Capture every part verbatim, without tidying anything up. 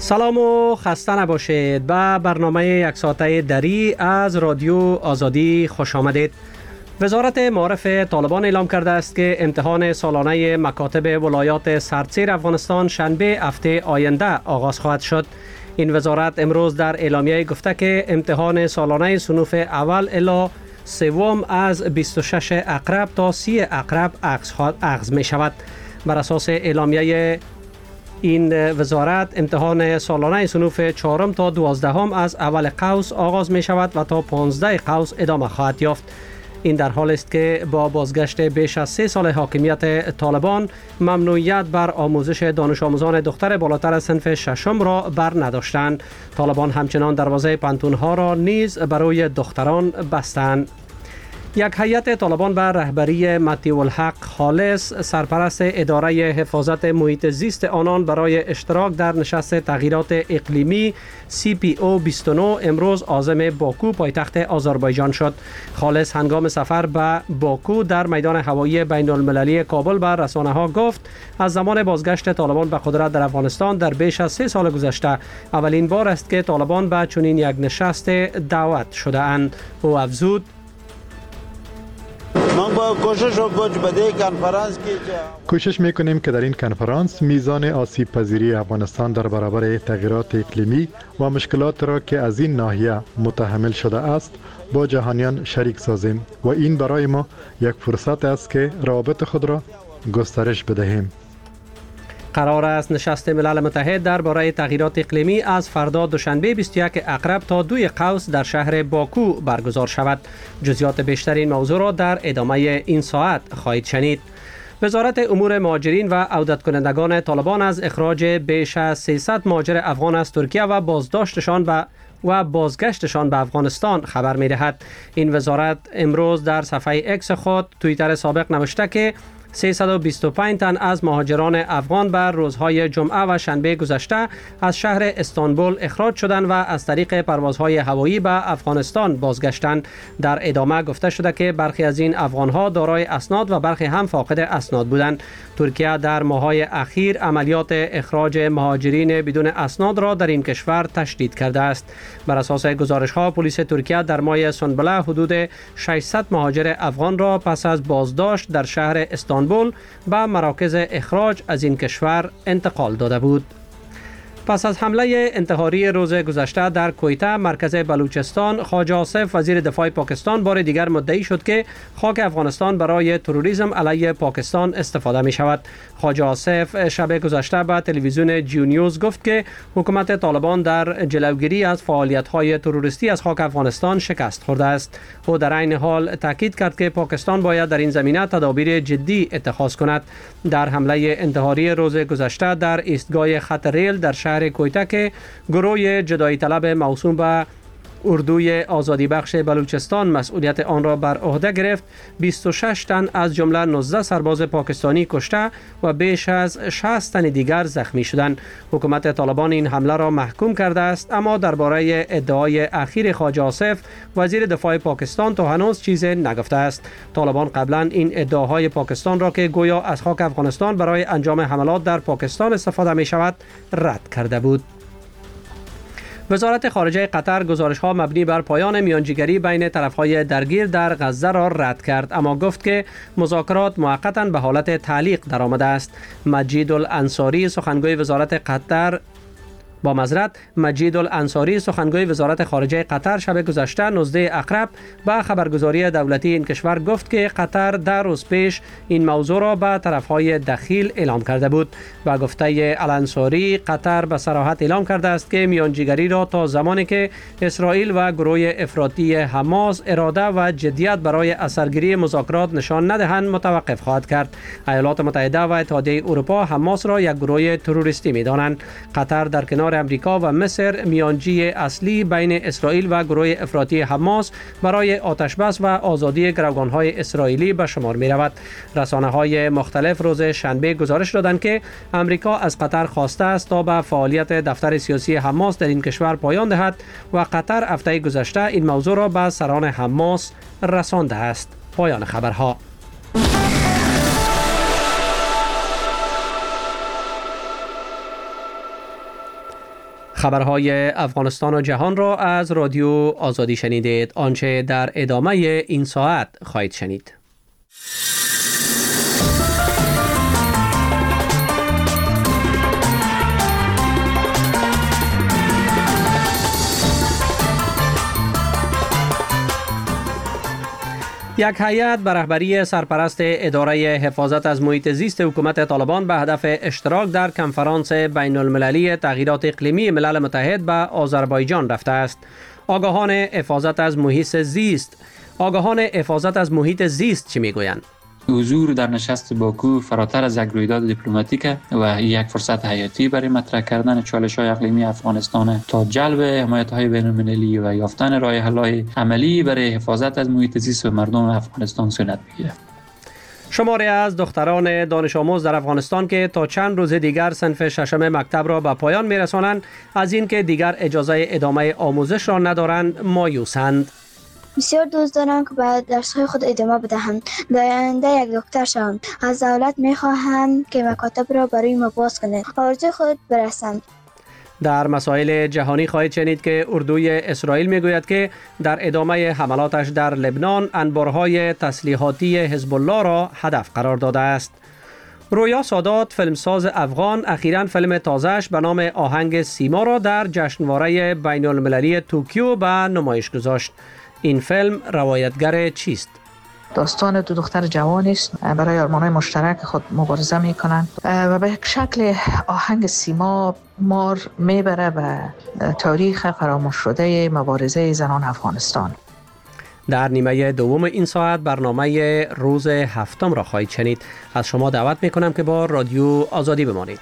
سلام و خسته نباشید. به برنامه یک ساعته دری از رادیو آزادی خوش آمدید. وزارت معارف طالبان اعلام کرده است که امتحان سالانه مکاتب ولایات سردسیر افغانستان شنبه هفته آینده آغاز خواهد شد. این وزارت امروز در اعلامیه گفته که امتحان سالانه صنوف اول الی سوم از بیست و شش اقرب تا سی اقرب اخذ می شود. بر اساس اعلامیه این وزارت امتحان سالانه صنوف چهارم تا دوازدهم از اول قوس آغاز می شود و تا پانزده قوس ادامه خواهد یافت. این در حال است که با بازگشت بیش از سه سال حاکمیت طالبان ممنوعیت بر آموزش دانش آموزان دختر بالاتر از صنف ششم را بر نداشتند. طالبان همچنان دروازه پانتون‌ها را نیز برای دختران بستند. یک هیئت طالبان به رهبری مطیع الحق خالص سرپرست اداره حفاظت محیط زیست آنان برای اشتراک در نشست تغییرات اقلیمی سی پی او بیست و نه امروز عازم باکو پایتخت آذربایجان شد. خالص هنگام سفر به باکو در میدان هوایی بین المللی کابل به رسانه ها گفت از زمان بازگشت طالبان به قدرت در افغانستان در بیش از سه سال گذشته اولین بار است که طالبان به چنین یک نشست دعوت شده اند. او افزود کوشش میکنیم که در این کنفرانس میزان آسیب پذیری افغانستان در برابر تغییرات اقلیمی و مشکلات را که از این ناحیه متحمل شده است با جهانیان شریک سازیم و این برای ما یک فرصت است که روابط خود را گسترش بدهیم. قرار است نشست ملل متحد درباره تغییرات اقلیمی از فردا دوشنبه بیست و یک اقرب تا دوی قوس در شهر باکو برگزار شود. جزئیات بیشتر این موضوع را در ادامه این ساعت خواهید شنید. وزارت امور مهاجرین و عودت کنندگان طالبان از اخراج بیش از سیصد مهاجر افغان از ترکیه و بازداشتشان به و بازگشتشان به افغانستان خبر می دهد. این وزارت امروز در صفحه اکس خود توییتر سابق نوشته که سیصد و بیست و پنج تن از مهاجران افغان بر روزهای جمعه و شنبه گذشته از شهر استانبول اخراج شدند و از طریق پروازهای هوایی به افغانستان بازگشتند. در ادامه گفته شده که برخی از این افغانها دارای اسناد و برخی هم فاقد اسناد بودند. ترکیه در ماه‌های اخیر عملیات اخراج مهاجرین بدون اسناد را در این کشور تشدید کرده است. بر اساس گزارش‌ها پلیس ترکیه در ماه سنبله حدود ششصد مهاجر افغان را پس از بازداشت در شهر استانبول به مراکز اخراج از این کشور انتقال داده بود. پس از حمله انتحاری روز گذشته در کویته مرکز بلوچستان، خواجه آصف وزیر دفاع پاکستان بار دیگر مدعی شد که خاک افغانستان برای تروریسم علیه پاکستان استفاده می شود. خواجه آصف شب گذشته به تلویزیون جیو نیوز گفت که حکومت طالبان در جلوگیری از فعالیت‌های تروریستی از خاک افغانستان شکست خورده است. او در عین حال تاکید کرد که پاکستان باید در این زمینه تدابیر جدی اتخاذ کند. در حمله انتحاری روز گذشته در ایستگاه خط ریل در شهر کویته که گروه جدایی طلب موسوم به اردوی آزادی بخش بلوچستان مسئولیت آن را بر عهده گرفت، بیست و شش تن از جمله نوزده سرباز پاکستانی کشته و بیش از شصت تن دیگر زخمی شدند. حکومت طالبان این حمله را محکوم کرده است، اما درباره ادعای اخیر خواجه آصف وزیر دفاع پاکستان تا هنوز چیزی نگفته است. طالبان قبلا این ادعاهای پاکستان را که گویا از خاک افغانستان برای انجام حملات در پاکستان استفاده می شود رد کرده بود. وزارت خارجه قطر گزارش‌ها مبنی بر پایان میانجیگری بین طرف‌های درگیر در غزه را رد کرد، اما گفت که مذاکرات موقتاً به حالت تعلیق درآمده است. مجید الانصاری سخنگوی وزارت قطر با معذرت مجید الانصاری سخنگوی وزارت خارجه قطر شب گذشته نوزده اقرب به خبرگزاری دولتی این کشور گفت که قطر در روز پیش این موضوع را به طرفهای دخیل اعلام کرده بود. و گفته الانصاری قطر به صراحت اعلام کرده است که میانجیگری را تا زمانی که اسرائیل و گروه افراطی حماس اراده و جدیت برای اثرگیری مذاکرات نشان ندهند متوقف خواهد کرد. ایالات متحده و اتحادیه اروپا حماس را یک گروه تروریستی می‌دانند. قطر در کنار امریکا و مصر میانجی اصلی بین اسرائیل و گروه افراطی حماس برای آتشبس و آزادی گروگان‌های اسرائیلی به شمار می‌رود. رسانه‌های مختلف روز شنبه گزارش دادند که امریکا از قطر خواسته است تا به فعالیت دفتر سیاسی حماس در این کشور پایان دهد و قطر هفته گذشته این موضوع را به سران حماس رسانده است. پایان خبرها. خبرهای افغانستان و جهان را از رادیو آزادی شنیدید. آنچه در ادامه این ساعت خواهید شنید. یک هیئت به رهبری سرپرست اداره حفاظت از محیط زیست حکومت طالبان به هدف اشتراک در کنفرانس بین المللی تغییرات اقلیمی ملل متحد به آذربایجان رفته است. آگاهان حفاظت از محیط زیست آگاهان حفاظت از محیط زیست چی میگویند؟ حضور در نشست باکو فراتر از یک رویداد دیپلماتیک و یک فرصت حیاتی برای مطرح کردن چالش‌های اقلیمی افغانستان تا جلب حمایت‌های بین‌المللی و یافتن راه حل‌های عملی برای حفاظت از محیط زیست و مردم افغانستان صورت می‌گیرد. شماری از دختران دانش آموز در افغانستان که تا چند روز دیگر صنف ششم مکتب را به پایان می‌رسانند، از اینکه دیگر اجازه ادامه آموزش را ندارند مایوسند. بسیار دوست دارم که به درس‌های خود ادامه بدهم. در آینده یک دکتر شوم. از دولت می‌خواهم که مکاتب را برای ما باز کند. آرزوی خود برسم. در مسائل جهانی خواهید شنید که اردوی اسرائیل میگوید که در ادامه حملاتش در لبنان انبارهای تسلیحاتی حزب الله را هدف قرار داده است. رویا سادات فیلمساز افغان اخیراً فیلم تازه‌اش به نام آهنگ سیما را در جشنواره بین المللی توکیو به نمایش گذاشت. این فیلم روایتگر چیست؟ داستان دو دختر جوانی است برای آرمان‌های مشترک خود مبارزه می‌کنند و به یک شکل آهنگ سیما مار میبره به تاریخ فراموش شده مبارزه زنان افغانستان. در نیمه دوم این ساعت برنامه روز هفتم را خواهید شنید. از شما دعوت می‌کنم که با رادیو آزادی بمانید.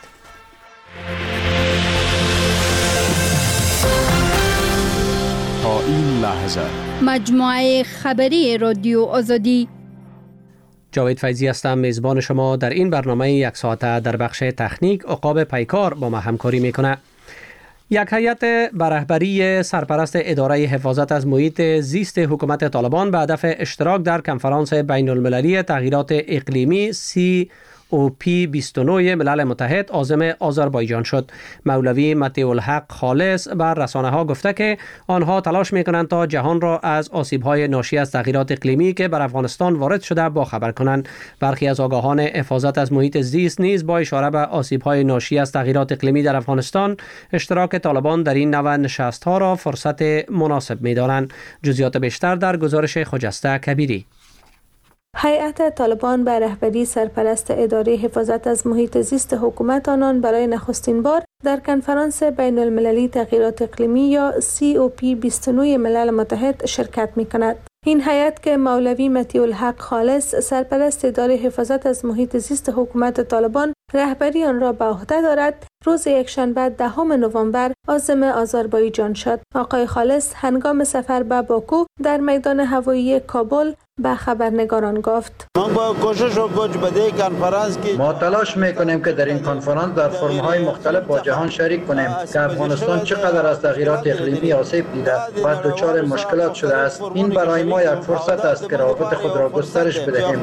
تا این لحظه مجموعه خبری رادیو آزادی. جاوید فیضی هستم، میزبان شما در این برنامه یک ساعته. در بخش تکنیک عقاب پیکار با ما همکاری میکنه. یک هیئت به رهبری سرپرست اداره حفاظت از محیط زیست حکومت طالبان به هدف اشتراک در کنفرانس بین المللی تغییرات اقلیمی سی او پی بیست و نه ملل متحد عازم آذربایجان شد. مولوی مطیع الحق خالص بر رسانه ها گفته که آنها تلاش میکنند تا جهان را از آسیب های ناشی از تغییرات اقلیمی که بر افغانستان وارد شده باخبر کنند. برخی از آگاهان حفاظت از محیط زیست نیز با اشاره به آسیب های ناشی از تغییرات اقلیمی در افغانستان اشتراک طالبان در این نوع نشست ها را فرصت مناسب میدانند. جزئیات بیشتر در گزارش خجسته کبیری. هیئت طالبان به رهبری سرپرست اداره حفاظت از محیط زیست حکومت آنان برای نخستین بار در کنفرانس بین المللی تغییرات اقلیمی یا سی او پی بیست و نه ملل متحد شرکت می کند. این هیئت که مولوی مطیع الحق خالص سرپرست اداره حفاظت از محیط زیست حکومت طالبان رهبری آن را به عهده دارد، روز یکشنبه دهم نوامبر عازم آذربایجان شد. آقای خالص هنگام سفر به باکو در میدان هوایی کابل به خبرنگاران گفت: ما تلاش میکنیم که در این کنفرانس در فرم‌های مختلف با جهان شریک کنیم که افغانستان چقدر از تغییرات اقلیمی آسیب دیده و دچار مشکلات شده است. این برای ما یک فرصت است که روابط خود را گسترش بدهیم.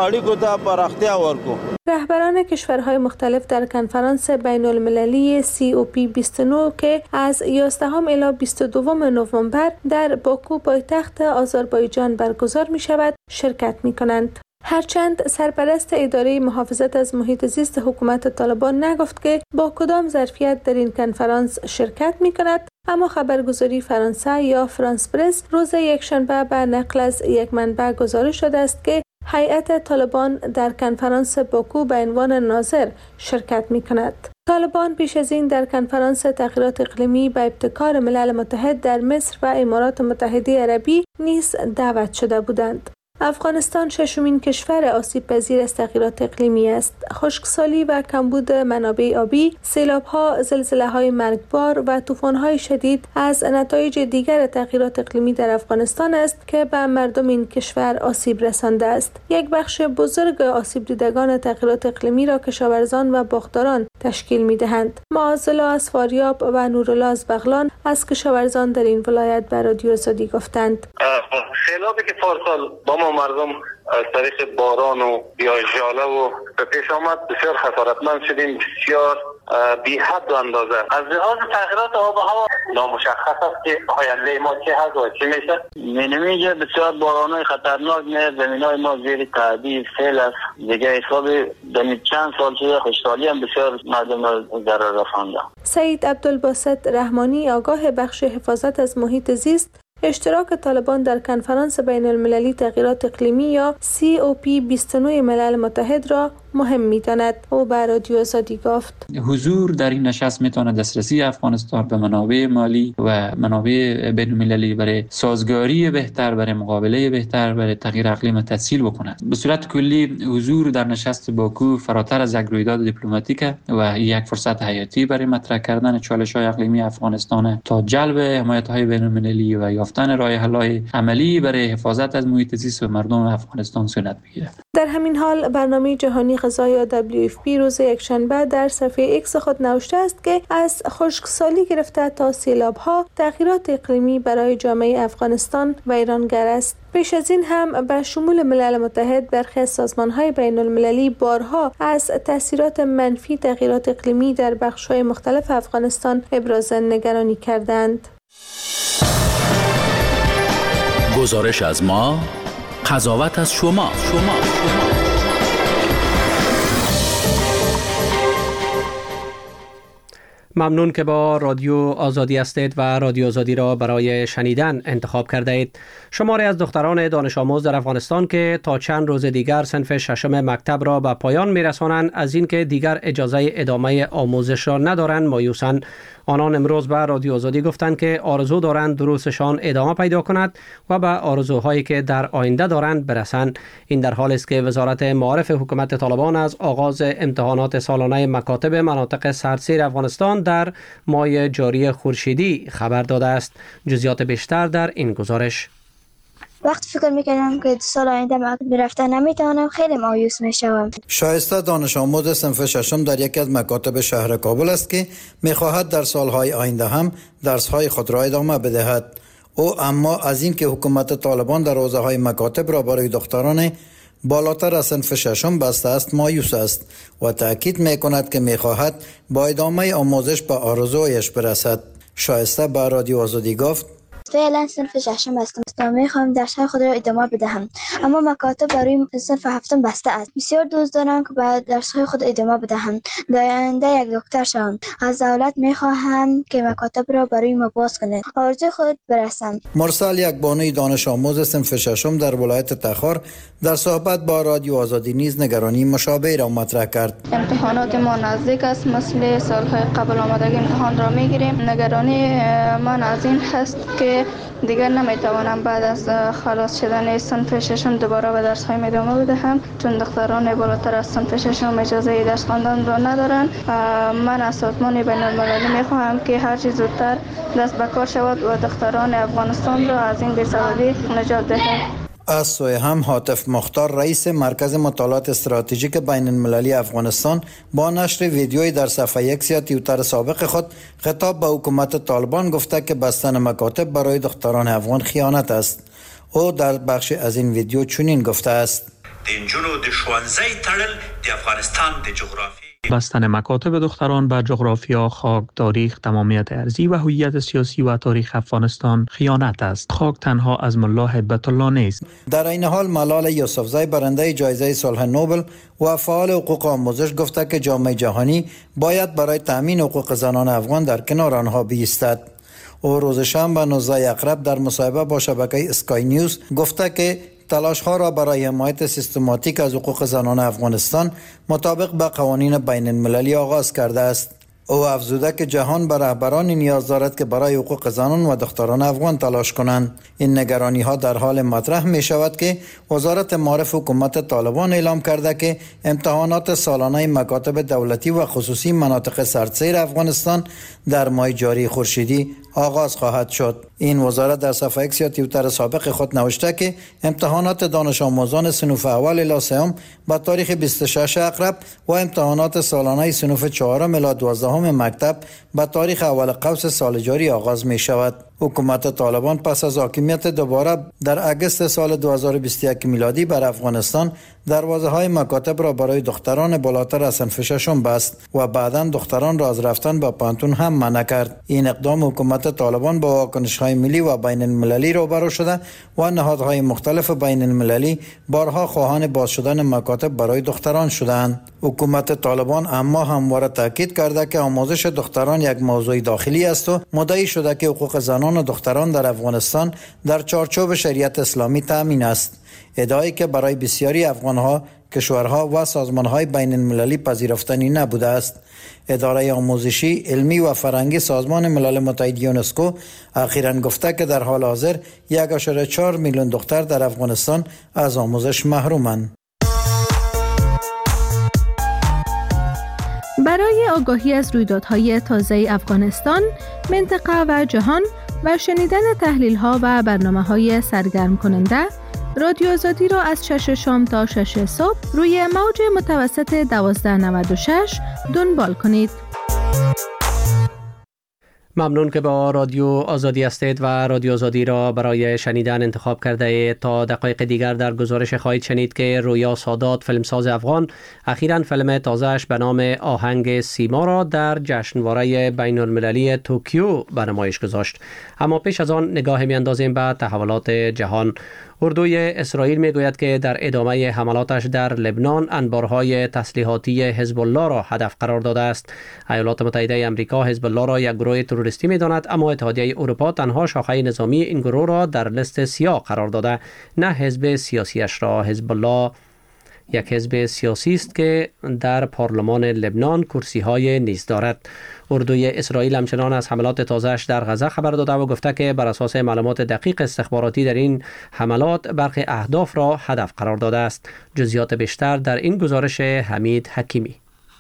رهبران کشورهای مختلف در کنفرانس بین المللی سی او پی بیست و نه که از یازدهم الی بیست و دوم نوامبر در باکو پایتخت آذربایجان برگزار می شود شرکت می کنند. هرچند سرپرست اداره محافظت از محیط زیست حکومت طالبان نگفت که با کدام ظرفیت در این کنفرانس شرکت می کند، اما خبرگزاری فرانسه یا فرانس پرس روز یکشنبه به نقل از یک منبع گزارش شده است که هیئت طالبان در کنفرانس باکو به عنوان ناظر شرکت می کند. طالبان پیش از این در کنفرانس تغییرات اقلیمی به ابتکار ملل متحد در مصر و امارات متحده عربی نیز دعوت شده بودند. افغانستان ششمین کشور آسیب پذیر از تغییرات اقلیمی است. خشکسالی و کمبود منابع آبی، سیلاب‌ها، زلزله‌های مرگبار و طوفان‌های شدید از نتایج دیگر تغییرات اقلیمی در افغانستان است که به مردم این کشور آسیب رسانده است. یک بخش بزرگ آسیب دیدگان تغییرات اقلیمی را کشاورزان و باغداران تشکیل می‌دهند. معاذالله از فاریاب و نورالله از بغلان از کشاورزان در این ولایت به رادیو آزادی گفتند: سیلابی که پارسال با ما مردم از طریق باران و یا ژاله و به پیش آمد بسیار خسارتمند شدیم، بسیار بی حد و اندازه. از لحاظ تغییرات آب و هوا نامشخص است که آینده ما چه هست و چه میشه. مینیمیجه بسیار بارانهای خطرناک میاد، زمینای ما زیر تعدیل سیل است. دیگه حساب دمی چند سال شده خوشحالی هم بسیار مردم ضرر رسانده. سید عبدالباسط رحمانی آگاه بخش حفاظت از محیط زیست اشتراک طالبان در کنفرانس بین المللی تغییرات اقلیمی یا سی او پی بیست و نه ملل متحد را مهم می‌داند. او به رادیو آزادی گفت حضور در این نشست میتونه دسترسی افغانستان به منابع مالی و منابع بین المللی برای سازگاری بهتر، برای مقابله بهتر، برای تغییر اقلیم تسهیل بکند. به صورت کلی حضور در نشست باکو فراتر از یک رویداد دیپلماتیک و یک فرصت حیاتی برای مطرح کردن چالش‌های اقلیمی افغانستان تا جلب حمایت‌های بین المللی و یافتن راه حل‌های عملی برای حفاظت از محیط زیست و مردم افغانستان صورت بگیرد. در همین حال برنامه جهانی غذا یا دبلیو اف پی روز یکشنبه در صفحه ایکس خود نوشته است که از خشکسالی گرفته تا سیلاب‌ها تغییرات اقلیمی برای جامعه افغانستان ویرانگر است. پیش از این هم به شمول ملل متحد برخی از سازمان‌های بین‌المللی بارها از تاثیرات منفی تغییرات اقلیمی در بخش‌های مختلف افغانستان ابراز نگرانی کردند. گزارش از ما، قضاوت از شما. شما. شما. ممنون که با رادیو آزادی هستید و رادیو آزادی را برای شنیدن انتخاب کرده اید. شماری از دختران دانش آموز در افغانستان که تا چند روز دیگر صنف ششم مکتب را به پایان میرسانند از اینکه دیگر اجازه ادامه آموزش را ندارند مایوسند. آنان امروز به رادیو آزادی گفتند که آرزو دارند دروسشان ادامه پیدا کند و به آرزوهایی که در آینده دارند برسند. این در حالی است که وزارت معارف حکومت طالبان از آغاز امتحانات سالانه مکاتب مناطق سردسیر افغانستان در ماه جاری خورشیدی خبر داده است. جزئیات بیشتر در این گزارش. وقتی فکر میکردم که سال آینده مکتب رفتن نمیتونم خیلی مایوس میشوم. شایسته دانش آموز صنف ششم در یکی از مکاتب شهر کابل است که میخواهد در سالهای آینده هم درسهای خود را ادامه بدهد. او اما از این که حکومت طالبان در حوزه‌های مکاتب را برای دختران بالاتر از صنف ششم بسته است مایوس است و تأکید میکند که میخواهد با ادامه آموزش به آرزویش برسد. شایسته به رادیو آزادی گفت فعلا صنف ششم هستم و میخوام درس‌های خود را ادامه بدهم، اما مکاتب برای صنف هفتم بسته است. بسیار دوست دارم که به درس‌های خود ادامه بدهم. در آینده یک دکتر شوم. از دولت میخواهم که مکاتب را برای ما باز کنند. آرزوی خود برسم. مرسل یک بانوی دانش آموز صنف ششم در ولایت تخار در صحبت با رادیو آزادی نیز نگرانی مشابه را مطرح کرد. امتحانات ما نزدیک است، مثل سال‌های قبل آمادگی امتحان را میگیریم. نگرانی من از این هست که دیگر نمیتوانم بعد از خلاص شدن صنف ششم دوباره به درس‌های ادامه بدهم، چون دختران بالاتر از صنف ششم اجازه درس خواندن را ندارند. من از سازمان بین‌المللی میخواهم که هر چه زودتر دست به کار شود و دختران افغانستان را از این بی‌سوادی نجات دهد. از سوی هم هاتف مختار رئیس مرکز مطالعات استراتژیک بین المللی افغانستان با نشر ویدیویی در صفحه ایکس یا توییتر سابق خود خطاب به حکومت طالبان گفته که بستن مکاتب برای دختران افغان خیانت است. او در بخش از این ویدیو چنین گفته است: د انجونو د ښوونځي تړل د افغانستان د جغرافیې بستن مکاتب دختران به جغرافیا، خاک، تاریخ، تمامیت ارضی و هویت سیاسی و تاریخ افغانستان خیانت است. خاک تنها از ملا هیبت الله نیست. در این حال ملال یوسفزای برنده جایزه صلح نوبل و فعال حقوق آموزش گفته که جامعه جهانی باید برای تامین حقوق زنان افغان در کنار آنها بایستد. او روز شنبه نوزده اکرب در مصاحبه با شبکه اسکای نیوز گفته که تلاش ها را برای حمایت سیستماتیک از حقوق زنان افغانستان مطابق با قوانین بین المللی آغاز کرده است. او افزوده که جهان به رهبرانی نیاز دارد که برای حقوق زنان و دختران افغان تلاش کنند. این نگرانی ها در حال مطرح می شود که وزارت معارف حکومت طالبان اعلام کرده که امتحانات سالانه مکاتب دولتی و خصوصی مناطق سردسیر افغانستان در ماه جاری خورشیدی آغاز خواهد شد. این وزارت در صفحه ایکس یا توییتر سابق خود نوشته که امتحانات دانش آموزان صنف اول الی سوم با تاریخ بیست و شش اکرب و امتحانات سالانه صنف چهارم الی دوازدهم مکتب با تاریخ اول قوس سال جاری آغاز می شود. حکومت طالبان پس از حاکمیت دوباره در اگست سال دو هزار و بیست و یک میلادی بر افغانستان دروازه های مکاتب را برای دختران بالاتر از صنف ششم بست و بعداً دختران را از رفتن به پانتون هم منع کرد. این اقدام حکومت طالبان با واکنش های ملی و بین المللی روبرو شده و نهادهای مختلف بین المللی بارها خواهان باز شدن مکاتب برای دختران شدند. حکومت طالبان اما همواره تاکید کرده که آموزش دختران یک موضوع داخلی است و مدعی شده که حقوق زنان و دختران در افغانستان در چارچوب شریعت اسلامی تامین است. ادعایی که برای بسیاری افغانها، کشورها و سازمانهای بین المللی پذیرفتنی نبوده است. اداره آموزشی، علمی و فرهنگی سازمان ملل متحد یونسکو اخیراً گفته که در حال حاضر یک و چهار میلیون دختر در افغانستان از آموزش محرومند. برای آگاهی از رویدادهای تازه افغانستان، منطقه و جهان و شنیدن تحلیل‌ها و برنامه‌های سرگرم کننده، رادیو آزادی را از شش شام تا شش صبح روی موج متوسط دوازده نود و شش دنبال کنید. ممنون که با رادیو آزادی هستید و رادیو آزادی را برای شنیدن انتخاب کرده اید. تا دقایق دیگر در گزارش خواهید شنید که رویا سادات، فیلمساز افغان، اخیراً فیلم تازه‌اش به نام آهنگ سیما را در جشنواره بین المللی توکیو به نمایش گذاشت. اما پیش از آن نگاه می‌اندازیم به تحولات جهان. اردوی اسرائیل میگوید که در ادامه حملاتش در لبنان انبارهای تسلیحاتی حزب الله را هدف قرار داده است. ایالات متحده آمریکا حزب الله را یک گروه تروریستی می‌داند، اما اتحادیه اروپا تنها شاخه نظامی این گروه را در لیست سیاه قرار داده، نه حزب سیاسیش را. حزب الله یک حزب سیاسی است که در پارلمان لبنان کرسی‌های نیز دارد. اردوی اسرائیل همچنان از حملات تازه‌اش در غزه خبر داده و گفته که بر اساس معلومات دقیق استخباراتی در این حملات برخی اهداف را هدف قرار داده است. جزئیات بیشتر در این گزارش حمید حکیمی.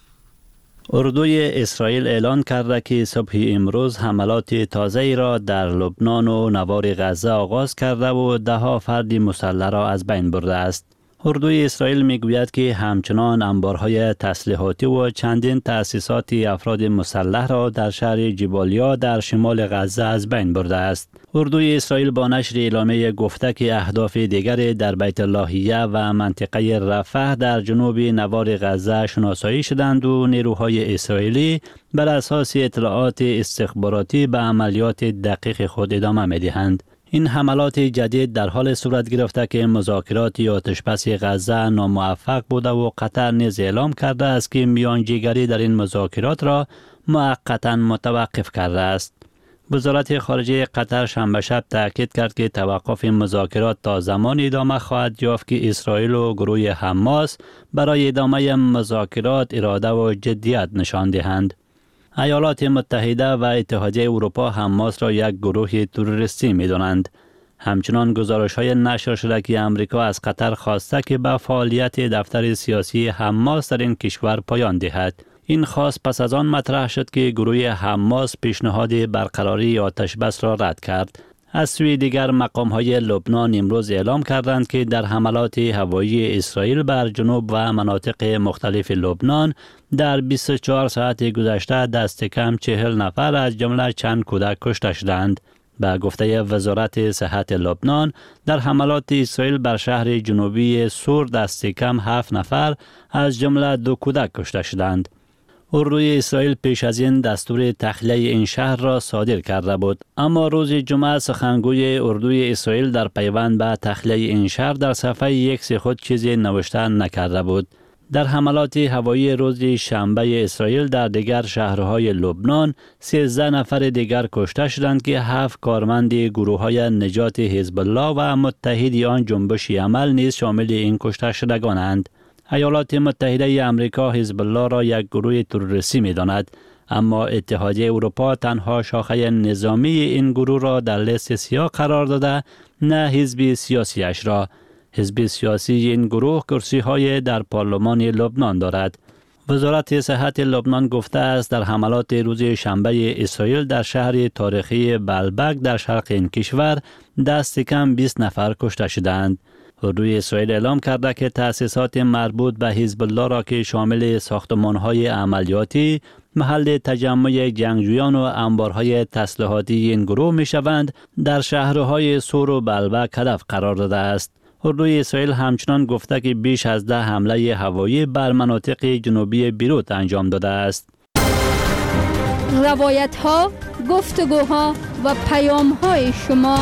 اردوی اسرائیل اعلان کرده که صبح امروز حملات تازه‌ای را در لبنان و نوار غزه آغاز کرده و ده ها فرد مسلح را از بین برده است. اردوی اسرائیل میگوید که همچنان انبارهای تسلیحاتی و چندین تأسیسات افراد مسلح را در شهر جبالیا در شمال غزه از بین برده است. اردوی اسرائیل با نشر اعلامیه گفته که اهداف دیگری در بیت لاهیه و منطقه رفح در جنوب نوار غزه شناسایی شدند و نیروهای اسرائیلی بر اساس اطلاعات استخباراتی به عملیات دقیق خود ادامه می‌دهند. این حملات جدید در حال صورت گرفته که مذاکرات آتشبس غزه ناموفق بوده و قطر نیز اعلام کرده است که میانجیگری در این مذاکرات را موقتا متوقف کرده است. وزارت خارجه قطر شنبه شب تاکید کرد که توقف مذاکرات تا زمانی ادامه خواهد یافت که اسرائیل و گروه حماس برای ادامه مذاکرات اراده و جدیت نشان دهند. ایالات متحده و اتحادیه اروپا حماس را یک گروه تروریستی می دانند. همچنان گزارش های نشر شده که امریکا از قطر خواسته که به فعالیت دفتر سیاسی حماس در این کشور پایان دهد. این خواست پس از آن مطرح شد که گروه حماس پیشنهاد برقراری آتشبس را رد کرد. از سوی دیگر مقام های لبنان امروز اعلام کردند که در حملات هوایی اسرائیل بر جنوب و مناطق مختلف لبنان در بیست و چهار ساعت گذشته دست کم چهل نفر از جمله چند کودک کشته شدند. به گفته وزارت صحت لبنان در حملات اسرائیل بر شهر جنوبی سور دست کم هفت نفر از جمله دو کودک کشته شدند. اردوی اسرائیل پیش از این دستور تخلیه این شهر را صادر کرده بود، اما روز جمعه سخنگوی اردوی اسرائیل در پیوند به تخلیه این شهر در صفحه ایکس خود چیزی نوشته نکرده بود. در حملات هوایی روز شنبه اسرائیل در دیگر شهرهای لبنان سیزده نفر دیگر کشته شدند که هفت کارمند گروه‌های نجات حزب الله و متحدی آن جنبش عمل نیز شامل این کشته شدگانند. ایالات متحده آمریکا حزب الله را یک گروه تروریستی می‌داند، اما اتحادیه اروپا تنها شاخه نظامی این گروه را در لیست سیاه قرار داده، نه حزب سیاسیش را. حزب سیاسی این گروه کرسی‌های در پارلمان لبنان دارد. وزارت صحت لبنان گفته است در حملات روز شنبه اسرائیل در شهر تاریخی بلبک در شرق این کشور دست کم بیست نفر کشته شدند. اردوی اسرائیل اعلام کرده که تأسیسات مربوط به حزب الله را که شامل ساختمان‌های عملیاتی، محل تجمع جنگجویان و انبارهای تسلیحاتی این گروه می‌شوند، در شهرهای سور و بلبک هدف قرار داده است. اردوی اسرائیل همچنان گفته که بیش از ده حمله هوایی بر مناطق جنوبی بیروت انجام داده است. روایت ها، گفتگوها و پیام های شما.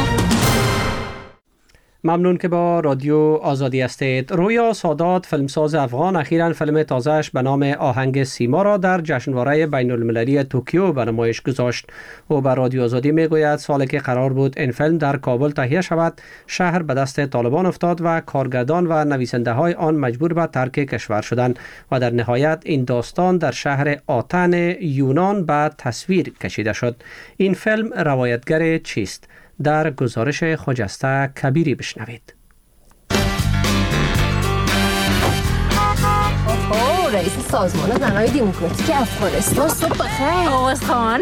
ممنون که با رادیو آزادی هستید. رویا سادات، فیلمساز افغان، اخیراً فیلم تازهش به نام آهنگ سیما را در جشنواره بین المللی توکیو به نمایش گذاشت. او به رادیو آزادی میگوید سالی که قرار بود این فیلم در کابل تهیه شود، شهر به دست طالبان افتاد و کارگردان و نویسنده های آن مجبور به ترک کشور شدند و در نهایت این داستان در شهر آتن یونان به تصویر کشیده شد. این فیلم روایتگر چیست؟ در گزارش خجسته کبیری بشنوید. اوه رئیس سازمان زنای دموکراتیک افغانستان، صبح بخیر آقای خان.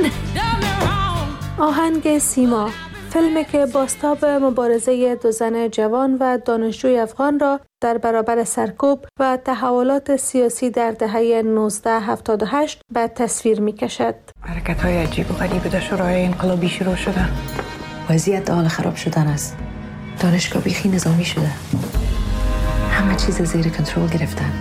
آهنگ سیما، فیلمی که بازتاب مبارزه دو زن جوان و دانشجوی افغان را در برابر سرکوب و تحولات سیاسی در دهه نوزده هفتاد و هشت به تصویر می کشد. حرکت‌های عجیب و غریب در شورای انقلابی شروع شدن. وضعیت حال خراب شدن است. دانشگاه بیخی نظامی شده. همه چیز زیر کنترل گرفتن.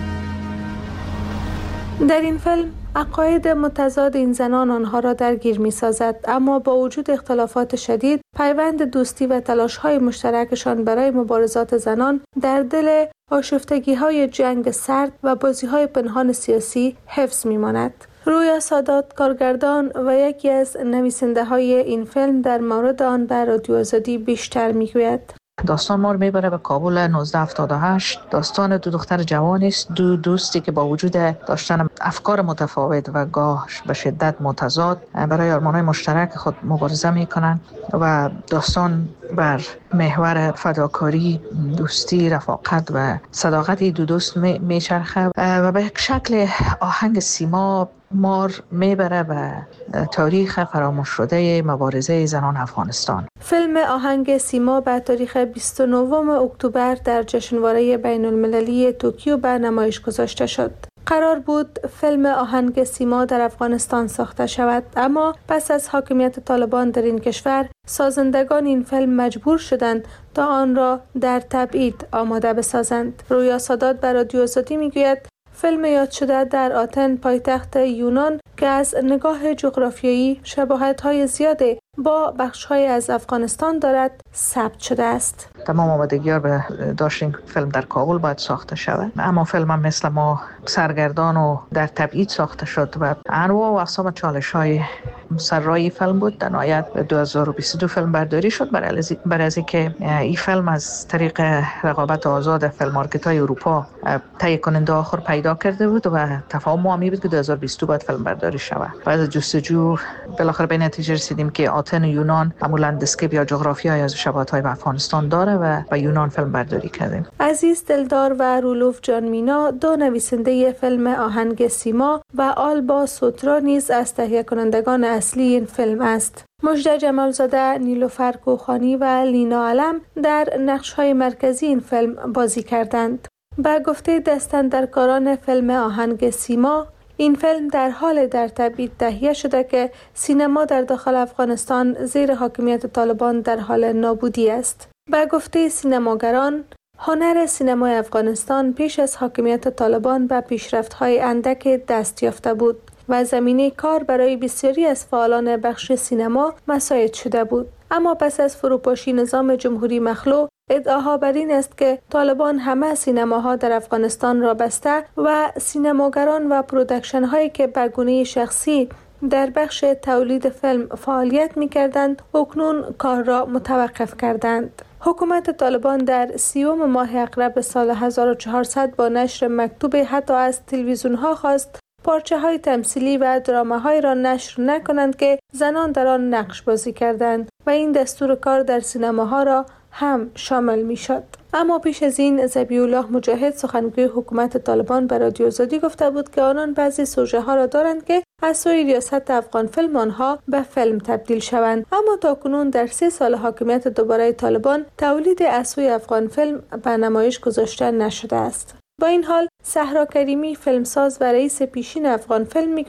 در این فیلم عقاید متضاد این زنان آنها را درگیر می سازد، اما با وجود اختلافات شدید پیوند دوستی و تلاش‌های مشترکشان برای مبارزات زنان در دل آشفتگی‌های جنگ سرد و بازی‌های پنهان سیاسی حفظ می‌ماند. رویا سادات، کارگردان و یکی از نویسنده های این فیلم، در مورد آن بر رادیو آزادی بیشتر میگوید. داستان ما رو میبره به کابل نوزده هفتاد و هشت. داستان دو دختر جوانی است، دو دوستی که با وجود داشتن افکار متفاوت و گاه به شدت متضاد برای آرمان‌های مشترک خود مبارزه میکنن و داستان بر محور فداکاری، دوستی، رفاقت و صداقت دو دوست میچرخه و به شکل آهنگ سیما مار میبره به تاریخ فراموش شده مبارزه زنان افغانستان. فیلم آهنگ سیما به تاریخ بیست و نه اکتبر در جشنواره بین المللی توکیو به نمایش گذاشته شد. قرار بود فیلم آهنگ سیما در افغانستان ساخته شود، اما پس از حاکمیت طالبان در این کشور سازندگان این فیلم مجبور شدند تا آن را در تبعید آماده بسازند. رویا سادات بر رادیو آزادی میگوید فیلم یاد شده در آتن، پایتخت یونان، که از نگاه جغرافیایی شباهت‌های زیاده با بخش‌های از افغانستان دارد، ثبت شده است. تمام آمادگی‌ها به داشت این فیلم در کابل باید ساخته شود، اما فیلم هم مثل ما سرگردان و در تبعید ساخته شد و انواع و اقسام چالش‌های سرای فیلم بود. در نهایت دو هزار و بیست و دو فیلم برداری شد برای از اینکه این فیلم از طریق رقابت آزاد فیلم مارکت‌های اروپا تهیه کننده آخر پیدا کرده بود و تفاهم ما می بود که دو هزار و بیست و دو باید فیلم برداری شود. بعد از جستجو بالاخره به نتیجه رسیدیم که آتن یونان معمولاً لندسکیپ یا جغرافیایی از شباهت‌های با افغانستان داره و با یونان فیلم برداری کردیم. عزیز دلدار و رولوف جان مینا، دو نویسنده فیلم آهنگ سیما، و آلبا سوترا نیز از تهیه کنندگان اصلی این فیلم است. مژده جمالزاده، نیلوفر کوخانی و لینا علم در نقش‌های مرکزی این فیلم بازی کردند. با گفته دستاندرکاران فیلم آهنگ سیما، این فیلم در حال در تبعید تهیه شده که سینما در داخل افغانستان زیر حاکمیت طالبان در حال نابودی است. با گفته سینماگران، هنر سینمای افغانستان پیش از حاکمیت طالبان به پیشرفت‌های اندک دست یافته بود و زمینه کار برای بسیاری از فعالان بخش سینما مساعد شده بود. اما پس از فروپاشی نظام جمهوری مخلوع، ادعاها بر این است که طالبان همه سینماها در افغانستان را بسته و سینماگران و پرودکشن هایی که به گونه شخصی در بخش تولید فیلم فعالیت می کردند اکنون کار را متوقف کردند. حکومت طالبان در سیوم ماه اقرب سال هزار و چهارصد با نشر مکتوب حتی از تلویزیون ها خواست پارچه های تمثیلی و درامه های را نشر نکنند که زنان در آن نقش بازی کردند و این دستور کار در سینماها را هم شامل می شد. اما پیش از این ذبیح الله مجاهد، سخنگوی حکومت طالبان، به رادیو آزادی گفته بود که آنان بعضی سوژه ها را دارند که از سوی ریاست افغان فیلم آنها به فیلم تبدیل شوند، اما تاکنون در سه سال حاکمیت دوباره طالبان تولید از سوی افغان فیلم به نمایش گذاشته نشده است. با این حال صحرا کریمی، فیلمساز و رئیس پیشین افغان فیلم، میگوید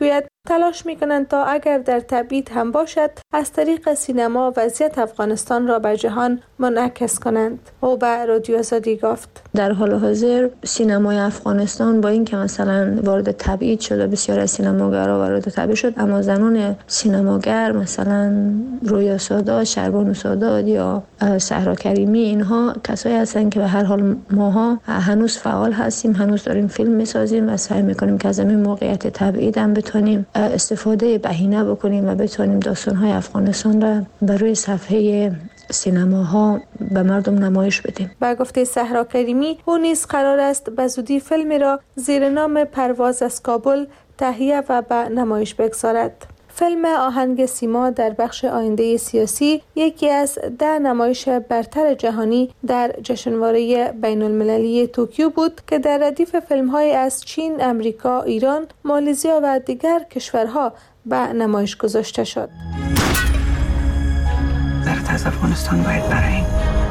تلاش میکنند تا اگر در تبعید هم باشد از طریق سینما وضعیت افغانستان را به جهان منعکس کنند. او به رادیو آزادی گفت در حال حاضر سینمای افغانستان با اینکه مثلا وارد تبعید شد و بسیار از سینماگرها وارد تبعید شد، اما زنان سینماگر مثلا رویا سادات، شربانو سادات یا صحرا کریمی، اینها کسایی هستند که به هر حال ماها هنوز فعال هستیم، هنوز داریم فیلم میسازیم و سعی میکنیم که از این موقعیت تبعید هم بتونیم استفاده بهینه بکنیم و بتونیم داستان‌های افغانستان را بر روی صفحه سینماها به مردم نمایش بدیم. با گفته صحرا کریمی، او نیز قرار است به زودی فیلمی را زیر نام پرواز از کابل تهیه و به نمایش بگذارد. فیلم آهنگ سیما در بخش آینده سیاسی یکی از ده نمایش برتر جهانی در جشنواره بین المللی توکیو بود که در ردیف فیلم‌های از چین، امریکا، ایران، مالزیا و دیگر کشورها به نمایش گذاشته شد. زرت از افغانستان باید براییم.